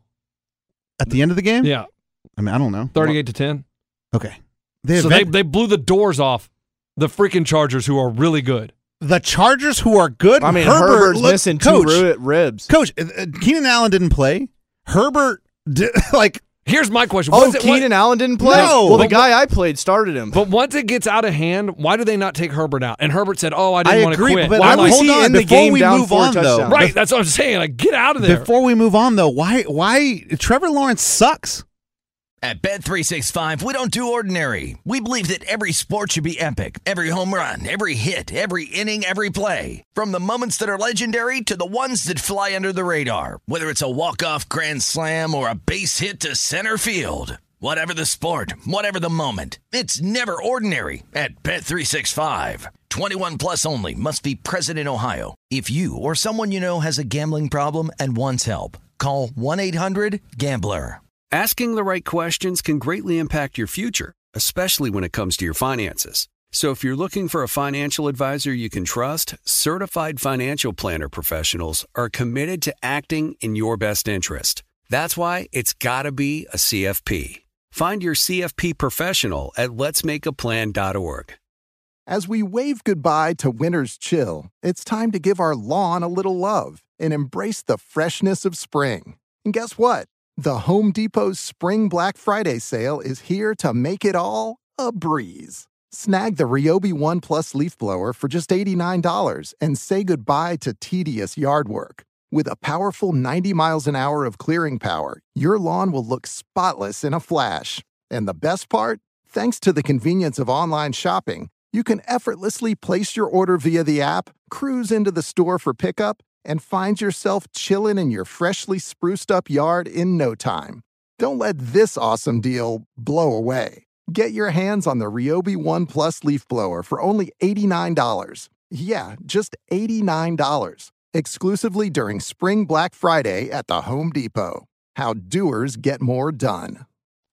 at the end of the game. Yeah, I mean, I don't know. thirty-eight to ten. Okay. They So they they blew the doors off the freaking Chargers, who are really good. the Chargers, who are good. I mean, Herbert, Herbert's look, missing coach, two ri- ribs. Coach, uh, uh, Keenan Allen didn't play. Herbert, did, like, Here's my question. Oh, Was it- Keenan what- Allen didn't play? No. Well, the But guy I played started him. But once it gets out of hand, why do they not take Herbert out? And Herbert said, "Oh, I didn't I want to agree, quit." but Why I'm was like, he hold on, in the before game we down move four on, though, touchdowns? Right, that's what I'm saying. Like, get out of there. Before we move on, though, why, why Trevor Lawrence sucks? At Bet three sixty-five, we don't do ordinary. We believe that every sport should be epic. Every home run, every hit, every inning, every play. From the moments that are legendary to the ones that fly under the radar. Whether it's a walk-off grand slam or a base hit to center field. Whatever the sport, whatever the moment. It's never ordinary at Bet three sixty-five. twenty-one plus only. Must be present in Ohio. If you or someone you know has a gambling problem and wants help, call one eight hundred gambler. Asking the right questions can greatly impact your future, especially when it comes to your finances. So if you're looking for a financial advisor you can trust, certified financial planner professionals are committed to acting in your best interest. That's why it's got to be a C F P. Find your C F P professional at lets make a plan dot org. As we wave goodbye to winter's chill, it's time to give our lawn a little love and embrace the freshness of spring. And guess what? The Home Depot's Spring Black Friday sale is here to make it all a breeze. Snag the Ryobi One Plus leaf blower for just eighty-nine dollars and say goodbye to tedious yard work. With a powerful ninety miles an hour of clearing power, your lawn will look spotless in a flash. And the best part? Thanks to the convenience of online shopping, you can effortlessly place your order via the app, cruise into the store for pickup, and find yourself chilling in your freshly spruced up yard in no time. Don't let this awesome deal blow away. Get your hands on the Ryobi One Plus leaf blower for only eighty-nine dollars. Yeah, just eighty-nine dollars. Exclusively during Spring Black Friday at the Home Depot. How doers get more done.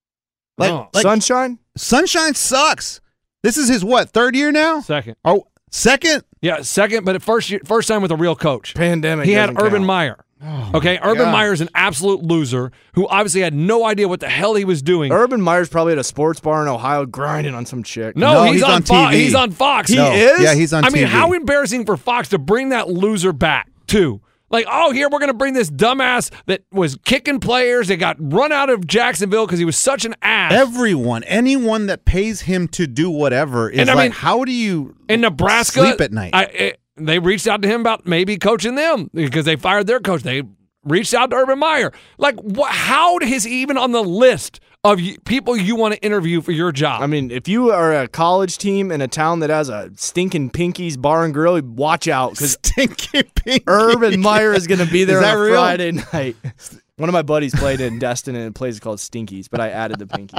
Like, Oh. like Sunshine? Sunshine sucks. This is his, what, third year now? Second. Oh, second? Yeah, second, but at first year, first time with a real coach. Pandemic. He had doesn't Urban count. Meyer. Okay, Urban God. Meyer's an absolute loser who obviously had no idea what the hell he was doing. Urban Meyer's probably at a sports bar in Ohio grinding on some chick. no, No, he's, he's on, on Fox. T V. He's on Fox. He No. is? Yeah, he's on I T V. mean, how embarrassing for Fox to bring that loser back, too. Like, oh, here we're going to bring this dumbass that was kicking players that got run out of Jacksonville because he was such an ass. Everyone, anyone that pays him to do whatever is And I like, mean, how do you in Nebraska, sleep at night? I, it, they reached out to him about maybe coaching them because they fired their coach. They reached out to Urban Meyer. Like, wh- how is he even on the list of y- people you want to interview for your job? I mean, if you are a college team in a town that has a stinking Pinky's Bar and Grill, watch out because Stinky Pinky. Urban Meyer is going to be there Is on that a real? Friday night. One of my buddies played in Destin, and the place is called Stinky's, but I added the Pinky.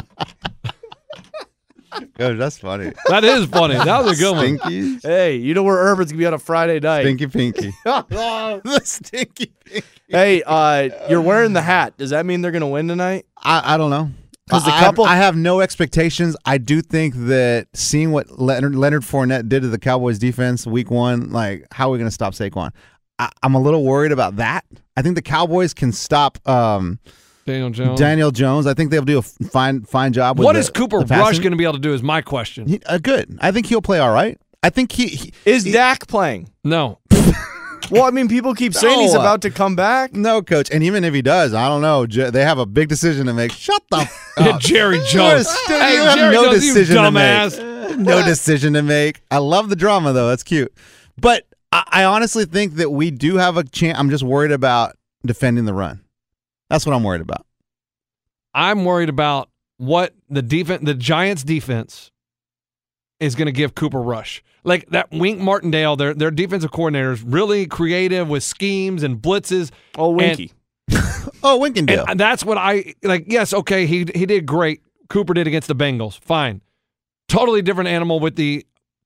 Coach, that's funny. That is funny. That was a good one. Stinkies. Hey, you know where Urban's going to be on a Friday night. Stinky Pinky. The Stinky Pinky. Hey, uh, you're wearing the hat. Does that mean they're going to win tonight? I, I don't know. 'Cause the I- couple- I have no expectations. I do think that seeing what Leonard, Leonard Fournette did to the Cowboys defense week one, like, how are we going to stop Saquon? I, I'm a little worried about that. I think the Cowboys can stop um, Daniel Jones. Daniel Jones. I think they'll do a fine fine job with What the, is Cooper the Rush passing. going to be able to do is my question. He, uh, good. I think he'll play all right. I think he, he Is he, Dak playing? No. Well, I mean, people keep saying he's No. about to come back. No, coach. And even if he does, I don't know. J- They have a big decision to make. Shut the f- up. Jerry You're a Jones. st- Hey, you have Jerry no Jones, you decision to dumbass. make. No decision to make. I love the drama, though. That's cute. But I, I honestly think that we do have a chance. I'm just worried about defending the run. That's what I'm worried about. I'm worried about what the defense, the Giants' defense, is going to give Cooper Rush. Like that Wink Martindale, their their defensive coordinators, really creative with schemes and blitzes. Oh, Winky. Oh, Winkendale. And that's what I like. Yes, okay, he he did great. Cooper did against the Bengals. Fine. Totally different animal with the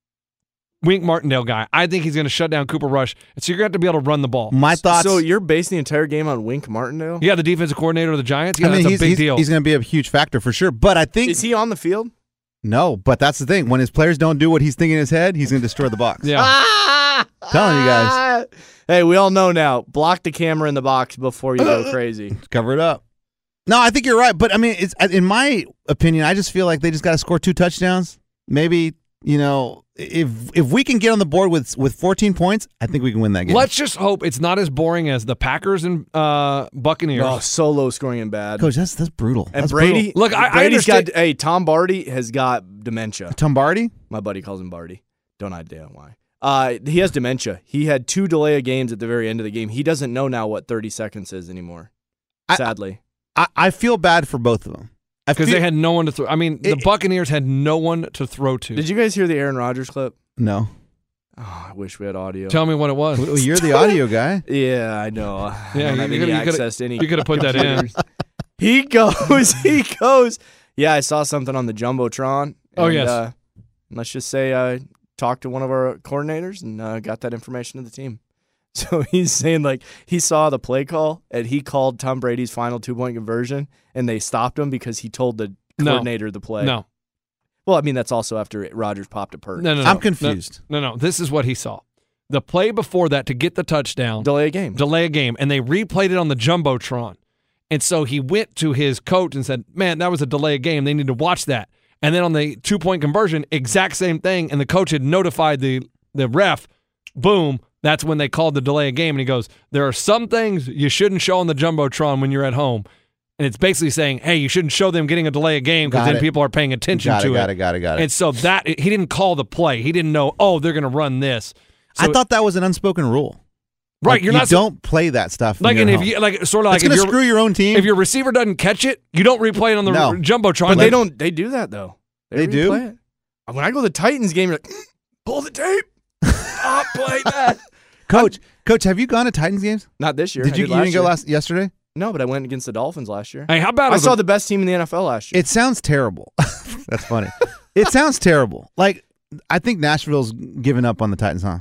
Wink Martindale guy. I think he's going to shut down Cooper Rush. And so you're going to have to be able to run the ball. My thoughts. So you're basing the entire game on Wink Martindale? Yeah, the defensive coordinator of the Giants. Yeah, I mean, that's he's, a big he's, deal. he's going to be a huge factor for sure. But I think Is he on the field? no. But that's the thing. When his players don't do what he's thinking in his head, he's going to destroy the box. yeah. Ah! Telling you guys. Hey, we all know now. Block the camera in the box before you go crazy. Cover it up. No, I think you're right. But I mean, it's in my opinion, I just feel like they just got to score two touchdowns. Maybe, you know, if if we can get on the board with with fourteen points, I think we can win that game. Let's just hope it's not as boring as the Packers and uh, Buccaneers. Oh, so low scoring and bad. Coach, that's that's brutal. And That's Brady, Look, I- I Brady's understand- got. Hey, Tom Barty has got dementia. brutal. Tom Barty? My buddy calls him Barty. Don't idea why. Uh, he has dementia. He had two delay of games at the very end of the game. He doesn't know now what thirty seconds is anymore. I- Sadly, I, I feel bad for both of them. I Because feel- they had no one to throw. I mean, the It- Buccaneers had no one to throw to. did you guys hear the Aaron Rodgers clip? no. Oh, I wish we had audio. Tell me what it was. Well, you're the audio guy. Yeah, I know. I Yeah, don't you have coulda- any you coulda- access to any. You could have put that in. He goes. He goes. Yeah, I saw something on the jumbotron. Oh, and, yes. Uh, let's just say I talked to one of our coordinators and uh, got that information to the team. So he's saying like he saw the play call and he called Tom Brady's final two point conversion and they stopped him because he told the No. coordinator the play. No. Well, I mean that's also after Rodgers popped a perk. No, no, no. I'm confused. No, no, no. This is what he saw. The play before that to get the touchdown, Delay a game. delay a game, and they replayed it on the Jumbotron. And so he went to his coach and said, man, that was a delay a game. They need to watch that. And then on the two-point conversion, exact same thing, and the coach had notified the, the ref. Boom. That's when they called the delay a game. And he goes, there are some things you shouldn't show on the Jumbotron when you're at home. And it's basically saying, hey, you shouldn't show them getting a delay a game because Got then it. people are paying attention Got to it, it. got it, got it, got it. And so that he didn't call the play. He didn't know, oh, they're going to run this. So, I thought that was an unspoken rule. right, Like, you're you not don't play that stuff. like, when and you're if home. you like, sort of like it's if going to you're- screw your own team. if your receiver doesn't catch it, you don't replay it on the No. Jumbotron. But Then- they don't. They do that though. They do? replay it. When I go to the Titans game, you're like, pull the tape. Stop playing that. Coach, Coach, have you gone to Titans games? Not this year. Did I you? did You didn't go year. last yesterday? No, but I went against the Dolphins last year. Hey, how about I if saw the- the best team in the N F L last year. It sounds terrible. That's funny. It sounds terrible. Like I think Nashville's given up on the Titans, huh?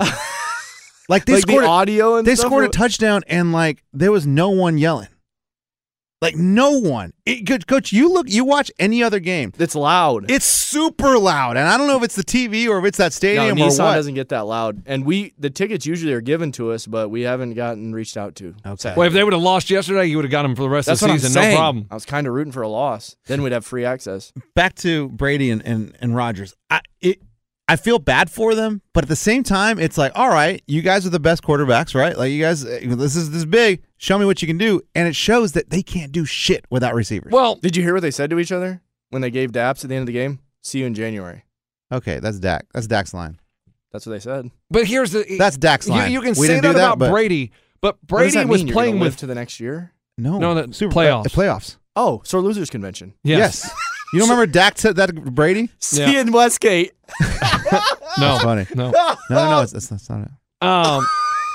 Like they like scored. the a- audio and they stuff? scored a touchdown, and like there was no one yelling. Like no one. It, Coach, Coach, you look. You watch any other game. It's loud. It's super loud, and I don't know if it's the T V or if it's that no, stadium or Nissan what. doesn't get that loud. And we the tickets usually are given to us, but we haven't gotten reached out to. Okay. well, if they would have lost yesterday, you would have got them for the rest That's of what the I'm season. saying. No problem. I was kind of rooting for a loss. Then we'd have free access. Back to Brady and and, and Rodgers. I it. I feel bad for them, but at the same time, it's like, all right, you guys are the best quarterbacks, right? Like you guys, this is this big. Show me what you can do, and it shows that they can't do shit without receivers. Well, Did you hear what they said to each other when they gave daps at the end of the game? See you in January. okay, that's Dak. That's Dak's line. That's what they said. but here's the That's Dak's you, line. you can We say didn't do that that, about but- Brady, But What does Brady that was mean? You're playing gonna live with to the next year. No, No, the Super playoffs. uh, playoffs. Oh, sore losers convention. yes. Yes. You don't remember Dak said that to Brady? See Yeah. you in Westgate. No, funny. no. No, no, no. It's, that's, that's not it. Um,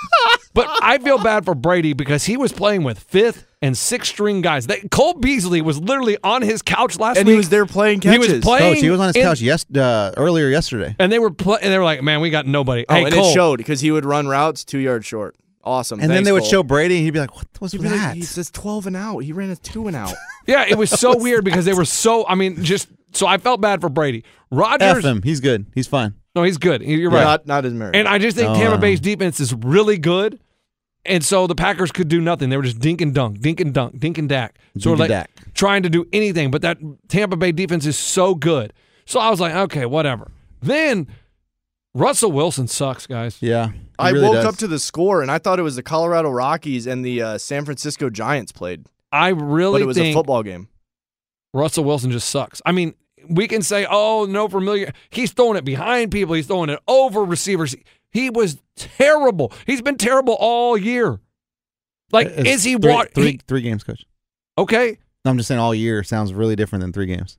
but I feel bad for Brady because he was playing with fifth and sixth string guys. They, Cole Beasley was literally on his couch last And week. he was there playing He catches. was playing. Coach, he was on his in- couch yes, uh, earlier yesterday. and they were pl- and they were like, "Man, we got nobody." Oh, hey, and Cole, it showed because he would run routes two yards short. Awesome. And then Thanks, they would Cole. show Brady, and he'd be like, "What was He'd be that?" like, he says twelve and out. He ran a two and out. Yeah, it was so weird because they were so. I mean, just so I felt bad for Brady. Rodgers, F him. He's good. He's fine. no, he's good. You're Yeah, right. Not not as married. And I just think No, Tampa uh, Bay's defense is really good. And so the Packers could do nothing. They were just dink and dunk, dink and dunk, dink and dak. So Dink like and dak. trying to do anything. But that Tampa Bay defense is so good. So I was like, okay, whatever. Then Russell Wilson sucks, guys. Yeah. he I really woke does. up to the score and I thought it was the Colorado Rockies and the uh, San Francisco Giants played, I really but it was think a football game. Russell Wilson just sucks. I mean, we can say, oh, no familiar. He's throwing it behind people. He's throwing it over receivers. He was terrible. He's been terrible all year. Like, It's is he three, what? Three, three games, coach. Okay. No, I'm just saying all year sounds really different than three games.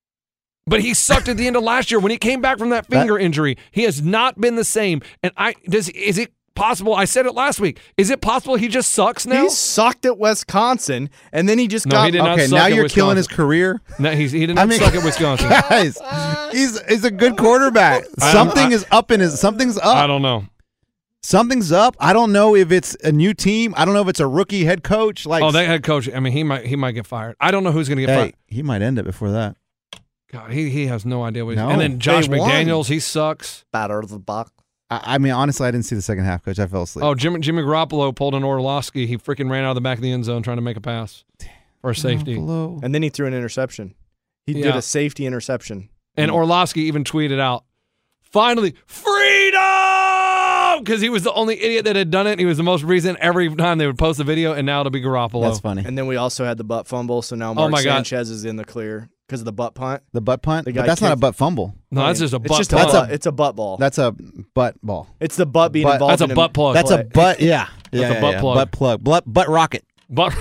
But he sucked at the end of last year when he came back from that finger injury. He has not been the same. And I does is it possible? I said it last week. Is it possible he just sucks now? He sucked at Wisconsin and then he just No, got he did not Okay, suck now at you're killing his Wisconsin. career. No, he's, he did I not mean- suck at Wisconsin. Guys, he's he's a good quarterback. I- Something I- is up in his. Something's up. I don't know. Something's up. I don't know if it's a new team. I don't know if it's a rookie head coach. Like, Oh, that head coach. I mean, he might he might get fired. I don't know who's going to get hey, fired. he might end it before that. God, he he has no idea what he's No. And then Josh They won. McDaniels, he sucks. batter of the buck. I, I mean, honestly, I didn't see the second half, coach. I fell asleep. Oh, Jimmy Jimmy Garoppolo pulled an Orlowski. He freaking ran out of the back of the end zone trying to make a pass for a safety. Buffalo. And then he threw an interception. He did Yeah. a safety interception. And Orlowski even tweeted out, finally, freedom! Because he was the only idiot that had done it. He was the most recent every time they would post a video, and now it'll be Garoppolo. That's funny. And then we also had the butt fumble, so now Mark my God. Sanchez is in the clear because of the butt punt. The butt punt. The But guy that's not a kicked- butt fumble. No, that's I mean, just a it's butt just plug. a That's butt, a- it's a butt ball. That's a butt ball. It's the butt being Butt- involved That's a in butt plug. That's a play. butt. Yeah. That's yeah, a butt yeah, plug. Butt plug. Butt, butt rocket. But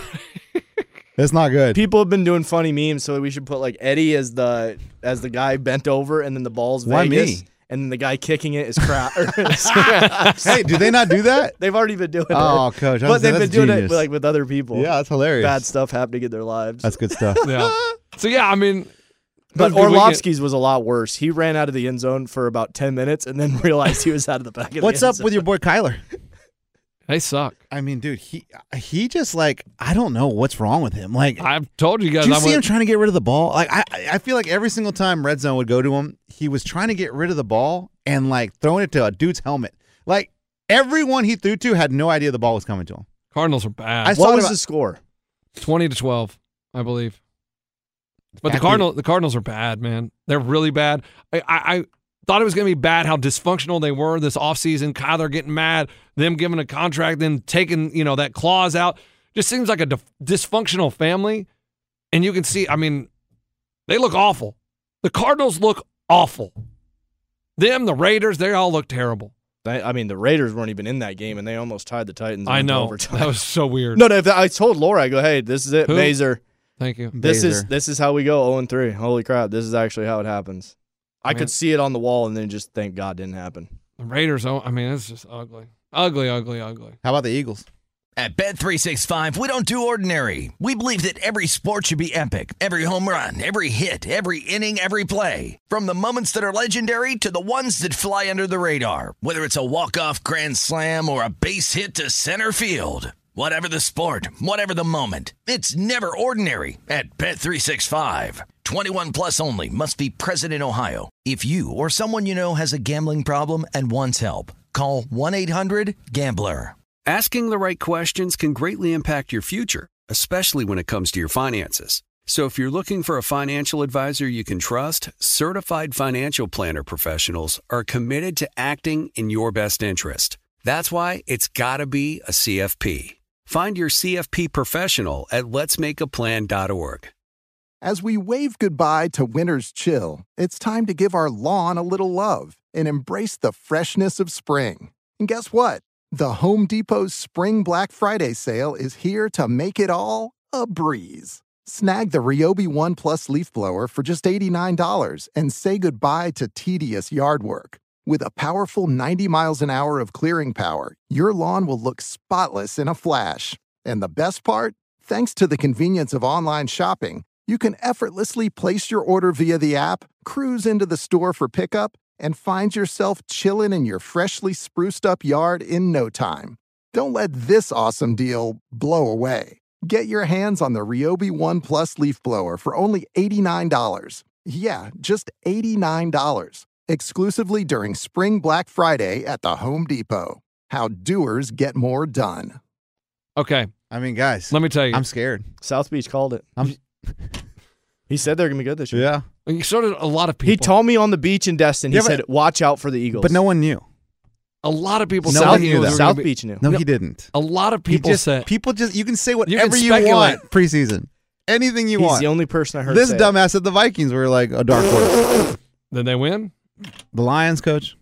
That's not good. People have been doing funny memes, so we should put like Eddie as the as the guy bent over, and then the ball's Why Vegas, me? and then the guy kicking it is crap. Hey, do they not do that? They've already been doing Oh, it. coach, but that's- they've been that's doing it genius. with, like with other people. Yeah, that's hilarious. Bad stuff happening in their lives. That's good stuff. yeah. So yeah, I mean, But it was a good weekend. Orlovsky's was a lot worse. He ran out of the end zone for about ten minutes and then realized he was out of the back of the What's end up zone. with your boy Kyler? They suck. I mean, dude, he he just like I don't know what's wrong with him. Like, I've told you guys. did you I see went, him trying to get rid of the ball? Like, I I feel like every single time Red Zone would go to him, he was trying to get rid of the ball and like throwing it to a dude's helmet. Like everyone he threw to had no idea the ball was coming to him. Cardinals are bad. I What saw was about- the score? Twenty to twelve, I believe. But the Fact that- Cardinal, the Cardinals are bad, man. They're really bad. I, I, I thought it was going to be bad how dysfunctional they were this offseason. Kyler getting mad, them giving a contract, then taking you know that clause out. Just seems like a dif- dysfunctional family. And you can see, I mean, they look awful. The Cardinals look awful. Them, the Raiders, they all look terrible. I, I mean, the Raiders weren't even in that game, and they almost tied the Titans. I into know. overtime. That was so weird. no, no. If I told Laura, I go, "Hey, this is it, Who? Baser. Thank you. This is Baser. this is how we go zero and three. Holy crap! This is actually how it happens." I Man. could see it on the wall, and then just thank God didn't happen. The Raiders, oh, I mean, it's just ugly. Ugly, ugly, ugly. How about the Eagles? At Bet three sixty-five, we don't do ordinary. We believe that every sport should be epic. Every home run, every hit, every inning, every play. From the moments that are legendary to the ones that fly under the radar. Whether it's a walk-off grand slam or a base hit to center field. Whatever the sport, whatever the moment. It's never ordinary at Bet three sixty-five. twenty-one plus only. Must be present in Ohio. If you or someone you know has a gambling problem and wants help, call one eight hundred gambler. Asking the right questions can greatly impact your future, especially when it comes to your finances. So if you're looking for a financial advisor you can trust, certified financial planner professionals are committed to acting in your best interest. That's why it's got to be a C F P. Find your C F P professional at lets make a plan dot org. As we wave goodbye to winter's chill, it's time to give our lawn a little love and embrace the freshness of spring. And guess what? The Home Depot's Spring Black Friday sale is here to make it all a breeze. Snag the Ryobi One Plus leaf blower for just eighty-nine dollars and say goodbye to tedious yard work. With a powerful ninety miles an hour of clearing power, your lawn will look spotless in a flash. And the best part? Thanks to the convenience of online shopping, you can effortlessly place your order via the app, cruise into the store for pickup, and find yourself chilling in your freshly spruced up yard in no time. Don't let this awesome deal blow away. Get your hands on the Ryobi One Plus leaf blower for only eighty-nine dollars. Yeah, just eighty-nine dollars. Exclusively during Spring Black Friday at the Home Depot. How doers get more done. Okay. I mean, guys. Let me tell you. I'm scared. South Beach called it. I'm. He said they're going to be good this year. Yeah. And so did a lot of people. He told me on the beach in Destin, he Yeah, but- said, watch out for the Eagles. But no one knew. A lot of people No said one the knew Eagles that. were South gonna be- Beach knew. No, No. he didn't. A lot of He people just, said. people just you can say can whatever you, speculate. want preseason. Anything you He's want. the only person I heard This say it. dumbass at the Vikings were like a dark horse. Did they win? The Lions coach.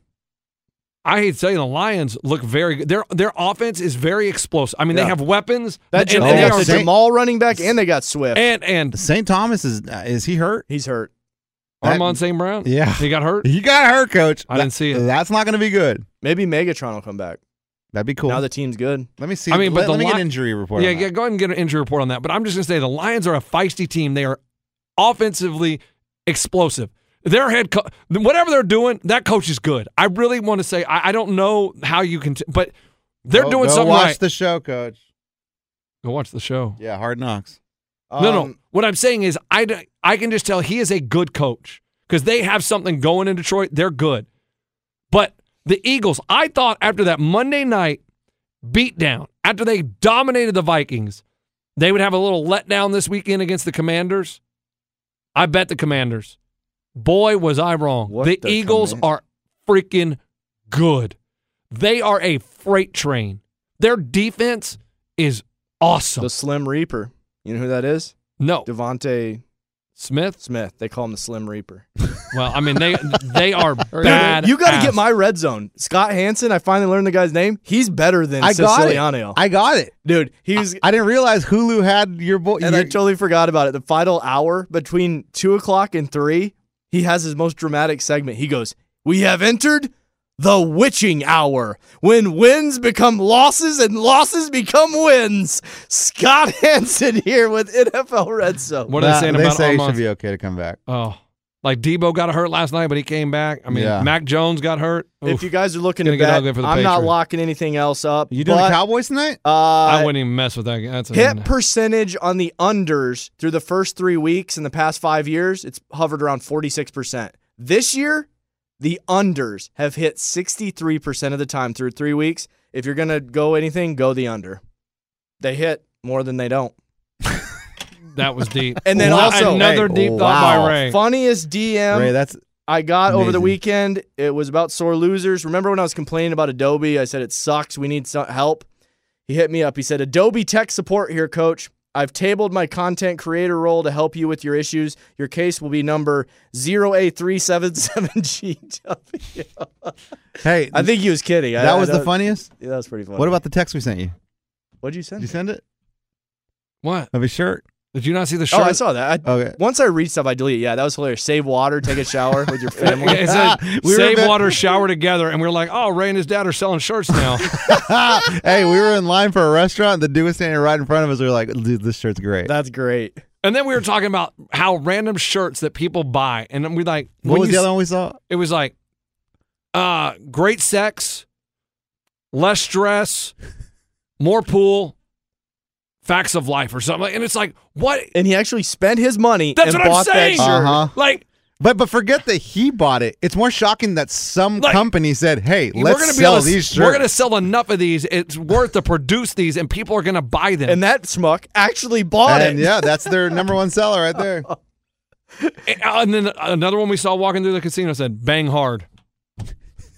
I hate to tell you, the Lions look very good. Their their offense is very explosive. I mean, they Yeah. have weapons. That and, Jam- and they they got are the Saint- Jamal running back, and they got Swift. and and Saint Thomas is uh, is he hurt? He's hurt. Armon Saint Brown. Yeah. he got hurt. He got hurt, coach. I didn't see it. That's not going to be good. Maybe Megatron will come back. That'd be cool. Now the team's good. let me see. I mean, but let, the let me get Li- an injury report. Yeah, on that. yeah. Go ahead and get an injury report on that. But I'm just gonna say the Lions are a feisty team. They are offensively explosive. Their head, co- whatever they're doing, that coach is good. I really want to say I, I don't know how you can, t- but they're Go- doing go something watch right. the show, coach. Go watch the show. Yeah, Hard Knocks. no, no. Um, What I'm saying is, I, d- I can just tell he is a good coach because they have something going in Detroit. They're good. But the Eagles, I thought after that Monday night beatdown, after they dominated the Vikings, they would have a little letdown this weekend against the Commanders. I bet the Commanders. Boy, was I wrong. What the the Eagles command- are freaking good. They are a freight train. Their defense is awesome. The Slim Reaper. You know who that is? no, Devontae Smith. Smith. They call him the Slim Reaper. Well, I mean they they are bad. You got to ass. get my red zone. Scott Hansen, I finally learned the guy's name. He's better than I got it. Siciliano. I got it. Dude, he's I didn't realize Hulu had your boy. and I totally forgot about it. The final hour between two o'clock and three, he has his most dramatic segment. He goes, "We have entered the witching hour, when wins become losses and losses become wins." Scott Hansen here with N F L Red Zone. What are they saying they about say he Armon? should be okay to come back. Oh, like Debo got hurt last night, but he came back. I mean, Yeah. Mac Jones got hurt. If Oof. you guys are looking Gonna to get bet, ugly for the I'm not Patriots. locking anything else up. You doing but, the Cowboys tonight? Uh, I wouldn't even mess with that. That's a, hit percentage on the unders through the first three weeks in the past five years, it's hovered around forty-six percent. This year, the unders have hit sixty-three percent of the time through three weeks. If you're going to go anything, go the under. They hit more than they don't. that was deep. And then Wow, also- another Hey, deep thought wow. by Ray. Funniest D M Ray, that's I got over the amazing. weekend, it was about sore losers. Remember when I was complaining about Adobe? I said it sucks. We need some help. He hit me up. He said, "Adobe tech support here, coach. I've tabled my content creator role to help you with your issues. Your case will be number zero A three seven seven G W." hey. I think he was kidding. I- that I was the don't- funniest. Yeah, that was pretty funny. What about the text we sent you? What'd you Did send? you send it? What? Of his shirt. Did you not see the Oh, shirt? I saw that. I, Okay. Once I read stuff, I delete. Yeah, that was hilarious. Save water, take a shower with your family. It said, We were save bit- water, shower together. And we are like, oh, Ray and his dad are selling shirts now. Hey, we were in line for a restaurant. The dude was standing right in front of us. We were like, dude, this shirt's great. That's great. And then we were talking about how random shirts that people buy. And then we like, what when was you the s- other one we saw? It was like, uh, great sex, less stress, more pool, facts of life or something. And it's like, what? And he actually spent his money That's and what I'm bought saying. that shirt. Uh-huh. Like, But but forget that he bought it. It's more shocking that some Like, company said, "Hey, we're let's gonna be sell able to, these shirts." We're going to sell enough of these. It's worth to produce these, and people are going to buy them. And that schmuck actually bought and it. yeah, that's their number one seller right there. And, uh, and then another one we saw walking through the casino said, bang hard.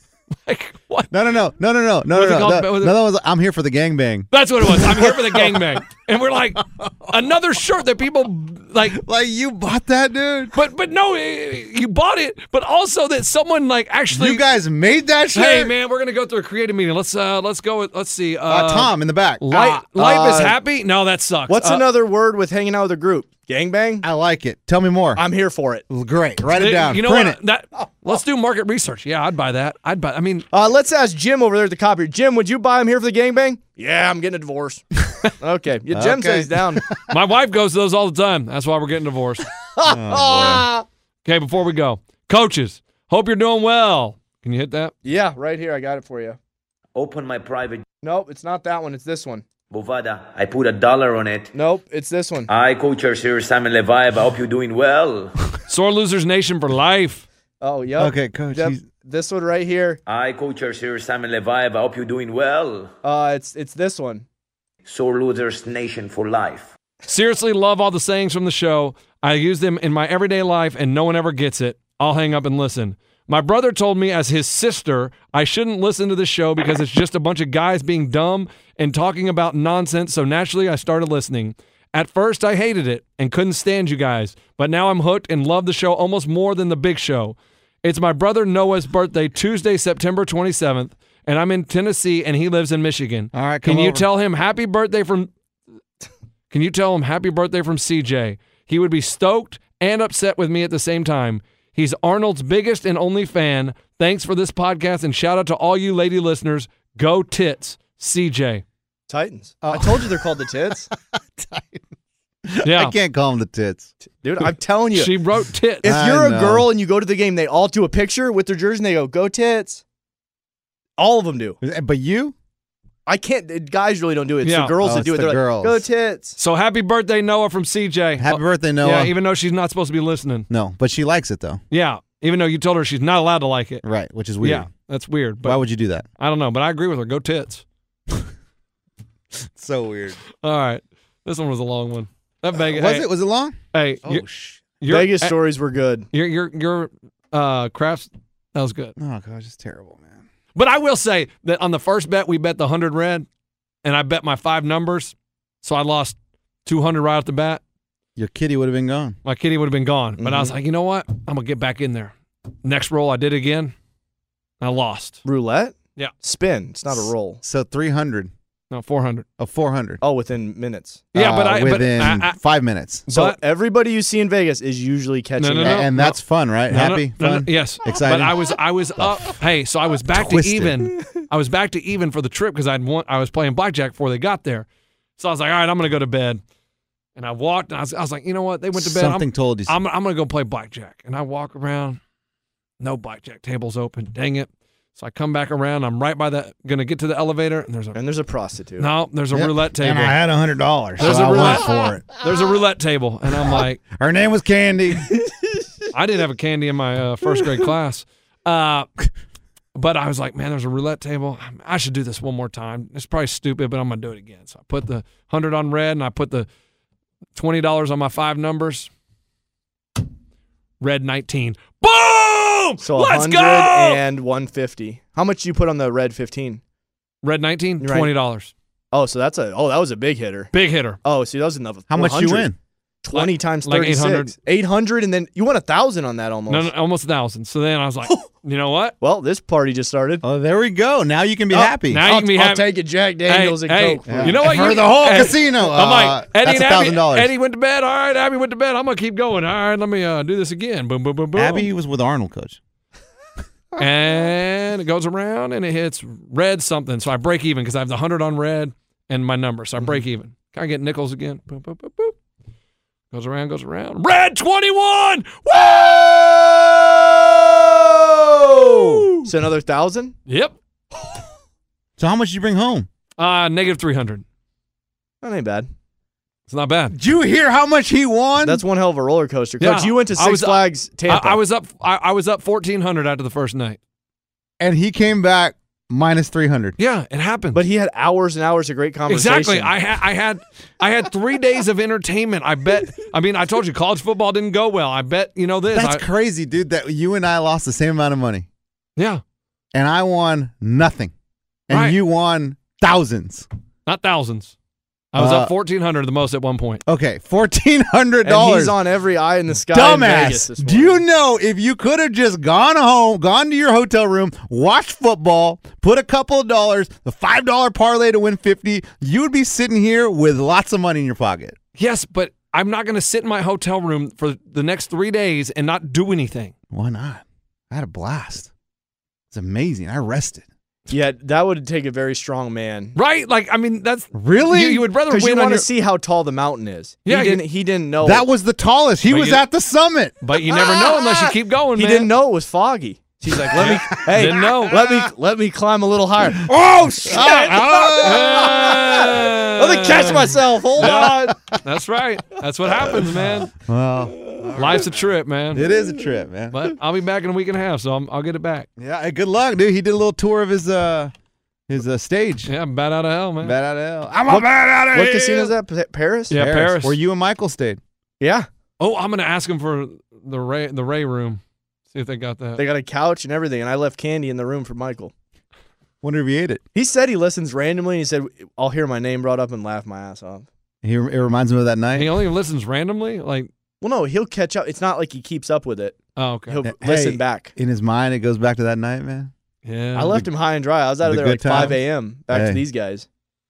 like, what? No, no, no, no, no, no, no, Was it no, no. called- No, was it- no, that was, I'm here for the gangbang. That's what it was. I'm here for the gangbang. And we're like, another shirt that people like. Like, you bought that, dude? But but no, eh, you bought it. But also that someone like actually. You guys made that shirt? Hey man, we're gonna go through a creative meeting. Let's uh let's go with let's see. Uh, Uh, Tom in the back. Life, life is uh, happy. No, that sucks. What's Uh, another word with hanging out with a group? Gangbang? I like it. Tell me more. I'm here for it. Great. Write it eh, down. You know Print what? it. That, let's do market research. Yeah, I'd buy that. I'd buy. I mean, Uh, let's ask Jim over there at the copier. Jim, would you buy I'm here for the gangbang? Yeah, I'm getting a divorce. Okay. Yeah, Jim Okay. says down. my wife goes to those all the time. That's why we're getting divorced. Ah. Okay, before we go, coaches, hope you're doing well. Can you hit that? Yeah, right here. I got it for you. Open my private Nope, it's not that one. It's this one. Bovada. I put a dollar on it. Nope, it's this one. Hi, coaches. Here, Simon Levive. I hope you're doing well. Sore Losers Nation for life. Oh, yep. Okay, coach. Yep. he's- This one right here. Hi, coaches. Here, Simon Levive. I hope you're doing well. Uh, it's it's this one. Sore Losers Nation for life. Seriously, love all the sayings from the show. I use them in my everyday life, and no one ever gets it. I'll hang up and listen. My brother told me as his sister I shouldn't listen to this show because it's just a bunch of guys being dumb and talking about nonsense, so naturally I started listening. At first, I hated it and couldn't stand you guys, but now I'm hooked and love the show almost more than the big show. It's my brother Noah's birthday, Tuesday, September twenty-seventh, and I'm in Tennessee, and he lives in Michigan. All right, Can come you over. tell him happy birthday from... Can you tell him happy birthday from C J? He would be stoked and upset with me at the same time. He's Arnold's biggest and only fan. Thanks for this podcast, and shout out to all you lady listeners. Go Tits, C J. Titans. I told you they're called the Tits. Yeah. I can't call them the tits. Dude, I'm telling you. She wrote Tits. If I you're a know. girl and you go to the game, they all do a picture with their jersey and they go, go Tits. All of them do. But you? I can't. Guys really don't do it. It's Yeah. the girls Oh, that it's do it. the They're girls. like, go Tits. So happy birthday, Noah, from C J. Happy Oh, birthday, Noah. Yeah, even though she's not supposed to be listening. No, but she likes it, though. Yeah, even though you told her she's not allowed to like it. Right, which is weird. Yeah, that's weird. But Why would you do that? I don't know, but I agree with her. Go Tits. So weird. All right. This one was a long one. That Vegas. Was hey, it? Was it long? Hey, Oh, your, sh- your, Vegas eh, stories were good. Your your your uh crafts that was good. Oh, gosh, it's terrible, man. But I will say that on the first bet we bet the hundred red, and I bet my five numbers, so I lost two hundred right off the bat. Your kitty would have been gone. My kitty would have been gone. But I Mm-hmm. was like, you know what? I'm gonna get back in there. Next roll I did again. I lost. Roulette? Yeah. Spin. It's not a roll. So three hundred No, four hundred. of four hundred. Oh, within minutes. Yeah, but Uh, I but within I, I, five minutes. So But- everybody you see in Vegas is usually catching no, up. no. and that's fun, right? No, no, Happy, no, no, fun, yes, exciting. But I was I was up. Hey, so I was back Twisted. to even. I was back to even for the trip because I'd want. I was playing blackjack before they got there, so I was like, all right, I'm gonna go to bed. And I walked, and I was, I was like, you know what? They went to bed. Something I'm, told you. I'm, I'm gonna go play blackjack. And I walk around, no blackjack tables open. Dang it! So I come back around. I'm right by the. Gonna get to the elevator, and there's a And there's a prostitute. no. There's a Yep. roulette table. And I had a hundred dollars, so There's a I roulette- went for it. There's a roulette table, and I'm like, Her name was Candy. I didn't have a candy in my uh, first grade class. Uh, but I was like, man, there's a roulette table. I should do this one more time. It's probably stupid, but I'm going to do it again. So I put the one hundred on red, and I put the twenty dollars on my five numbers. Red nineteen. Boom! So Let's one hundred go! and one fifty. How much you put on the red fifteen? Red nineteen, Right. twenty dollars. Oh, so that's a oh, that was a big hitter. Big hitter. Oh, see, that was enough. How much you win? twenty Like- times like thirty-six. eight hundred. eight hundred, and then you won a thousand on that almost. No, no, almost a thousand. So then I was like, you know what? Well, this party just started. Oh, there we go. Now you can be Oh, happy. Now you I'll, can be I'll happy. take it, Jack Daniels Hey, and hey, Coke. Yeah. you know what? For You- the whole hey, casino. I'm like, uh, Eddie that's and a Abby, thousand dollars. Eddie went to bed. All right, Abby went to bed. I'm gonna keep going. All right, let me uh, do this again. Boom, boom, boom, boom. Abby was with Arnold, coach. And it goes around and it hits red something. So I break even because I have the hundred on red and my number. So I break even. Can I get nickels again? Boop, boop, boop, boop. Goes around, goes around. Red twenty-one. Woo! So another thousand? Yep. So how much did you bring home? Uh, negative three hundred. That ain't bad. It's not bad. Did you hear how much he won? That's one hell of a roller coaster. Coach, Yeah, you went to I Six was- Flags I, Tampa. I was up. I, I was up fourteen hundred after the first night. and he came back minus three hundred. Yeah, it happened. but he had hours and hours of great conversation. Exactly. I had I had I had three days of entertainment. I bet. I mean, I told you college football didn't go well. I bet you know this. That's I- crazy, dude, that you and I lost the same amount of money. yeah. and I won nothing, and Right. you won thousands. Not thousands. I was Uh, up fourteen hundred the most at one point. Okay, fourteen hundred And dollars. he's on every eye in the sky in Vegas Dumbass. this Do morning. you know if you could have just gone home, gone to your hotel room, watched football, put a couple of dollars, the five dollar parlay to win fifty, you would be sitting here with lots of money in your pocket. Yes, but I'm not going to sit in my hotel room for the next three days and not do anything. Why not? I had a blast. It's amazing. I rested. Yeah, that would take a very strong man. Right? Like, I mean, that's Really? You, you would rather Because win you on want your, to see how tall the mountain is. Yeah, he you- didn't. He didn't know That was the tallest. He But was you- at the summit. but you never know unless you keep going. He man. didn't know it was foggy. She's like, let me. Hey, Didn't know. Let me. Let me climb a little higher. Oh shit! Let me catch myself. Hold on. That's right. That's what happens, man. Well, Life's a trip, man. it is a trip, man. But I'll be back in a week and a half, so I'm, I'll get it back. Yeah, hey, good luck, dude. He did a little tour of his uh his uh, stage. Yeah, I'm bad out of hell, man. Bad out of hell. I'm a bad out of What hell. casino is that? Pa- Paris. Yeah, Paris. Where you and Michael stayed. Yeah. Oh, I'm gonna ask him for the Ray the Ray room. See if they got that. They got a couch and everything, and I left candy in the room for Michael. Wonder if he ate it. He said he listens randomly. And he said, "I'll hear my name brought up and laugh my ass off." He, it reminds him of that night. He only listens randomly. Like, Well, no, he'll catch up. It's not like he keeps up with it. oh, okay. He'll Hey, listen back. In his mind, it goes back to that night, man. Yeah, I left him high and dry. I was out of the there good like five times. a.m. back Hey. to these guys.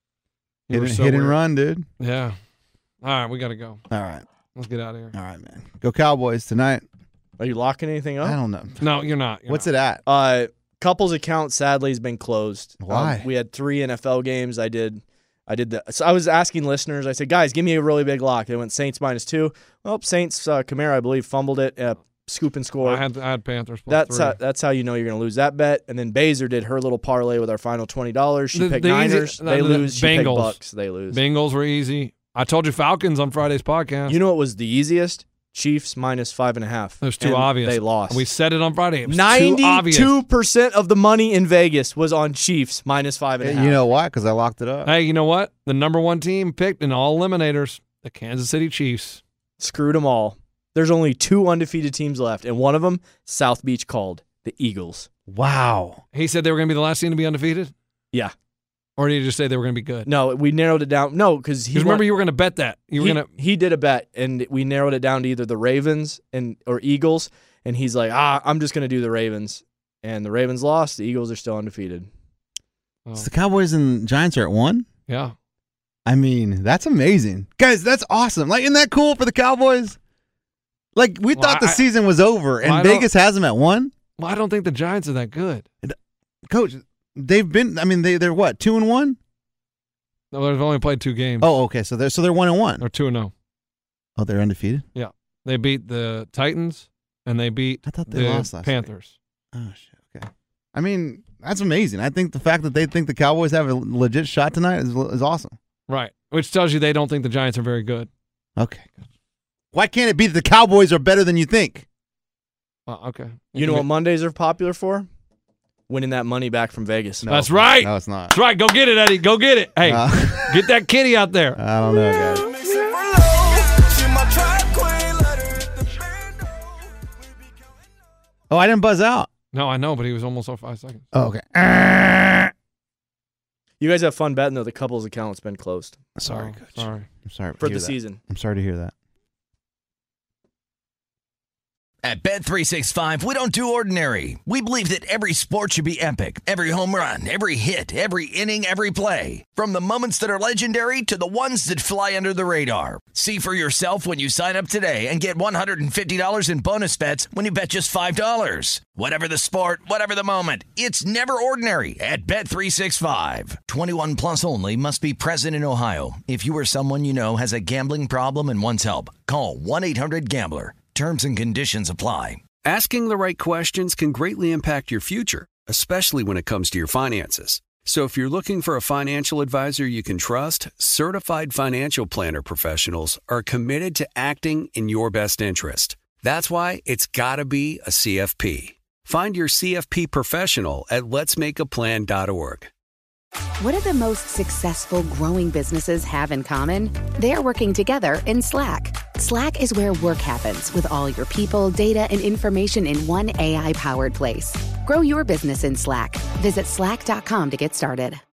You Hit, were and- so hit and weird. run, dude. Yeah. All right, we gotta go. All right, Let's get out of here. all right, man. Go Cowboys tonight. Are you locking anything up? I don't know. No, you're not. You're What's not. it at? Uh, couple's account sadly has been closed. Why? Um, we had three N F L games. I did, I did the. So I was asking listeners. I said, guys, give me a really big lock. They went Saints minus two. Well, Saints. Uh, Kamara, I believe, fumbled it. Uh, scoop and score. I had I had Panthers. plus that's three. how, that's how you know you're going to lose that bet. And then Baser did her little parlay with our final twenty dollars. She The- picked the easy- Niners. the- they the lose. She picked Bengals. Bucks. They lose. Bengals were easy. I told you Falcons on Friday's podcast. You know what was the easiest? Chiefs minus five and a half. it was too And obvious. They lost. We said it on Friday. It was too obvious. ninety-two percent of the money in Vegas was on Chiefs minus five and a half. You know why? Because I locked it up. Hey, you know what? The number one team picked in all eliminators, the Kansas City Chiefs. Screwed them all. There's only two undefeated teams left, and one of them, South Beach called the Eagles. Wow. He said they were going to be the last team to be undefeated? Yeah. Or did he just say they were going to be good? No, we narrowed it down. No, because he Because remember, won- you were going to bet that. You were he, going to. he did a bet, and we narrowed it down to either the Ravens and or Eagles, and he's like, ah, I'm just going to do the Ravens. And the Ravens lost. The Eagles are still undefeated. Oh, So the Cowboys and Giants are at one? yeah. I mean, that's amazing. Guys, that's awesome. Like, isn't that cool for the Cowboys? Like, we Well, thought the I- season was over, well, I and don't- Vegas has them at one? Well, I don't think the Giants are that good. Coach, they've been, I mean, they, they're what, two and one? No, they've only played two games. Oh, okay. So they're, so they're one and one. They're two and oh. Oh, they're undefeated? They beat the Titans, and they beat I thought they the lost last week. Panthers. Oh, shit. Okay. I mean, that's amazing. I think the fact that they think the Cowboys have a legit shot tonight is, is awesome. Right. Which tells you they don't think the Giants are very good. Okay. Why can't it be that the Cowboys are better than you think? Well, okay. You know what Mondays are popular for? Winning that money back from Vegas. No. That's right. No, it's not. That's right. Go get it, Eddie. Go get it. Hey, Uh, get that kitty out there. I don't know, guys. Oh, I didn't buzz out. No, I know, but he was almost off five seconds. Oh, okay. You guys have fun betting, though. The couple's account's been closed Sorry, Oh, Coach. Sorry. I'm sorry for to the hear that. season. I'm sorry to hear that. At Bet three sixty-five, we don't do ordinary. We believe that every sport should be epic. Every home run, every hit, every inning, every play. From the moments that are legendary to the ones that fly under the radar. See for yourself when you sign up today and get one hundred fifty dollars in bonus bets when you bet just five dollars. Whatever the sport, whatever the moment, it's never ordinary at Bet three sixty-five. twenty-one plus only. Must be present in Ohio. If you or someone you know has a gambling problem and wants help, call one eight hundred gambler. Terms and conditions apply. Asking the right questions can greatly impact your future, especially when it comes to your finances. So if you're looking for a financial advisor you can trust, certified financial planner professionals are committed to acting in your best interest. That's why it's got to be a C F P. Find your C F P professional at lets make a plan dot org. What do the most successful growing businesses have in common? They're working together in Slack. Slack is where work happens with all your people, data, and information in one A I-powered place. Grow your business in Slack. Visit slack dot com to get started.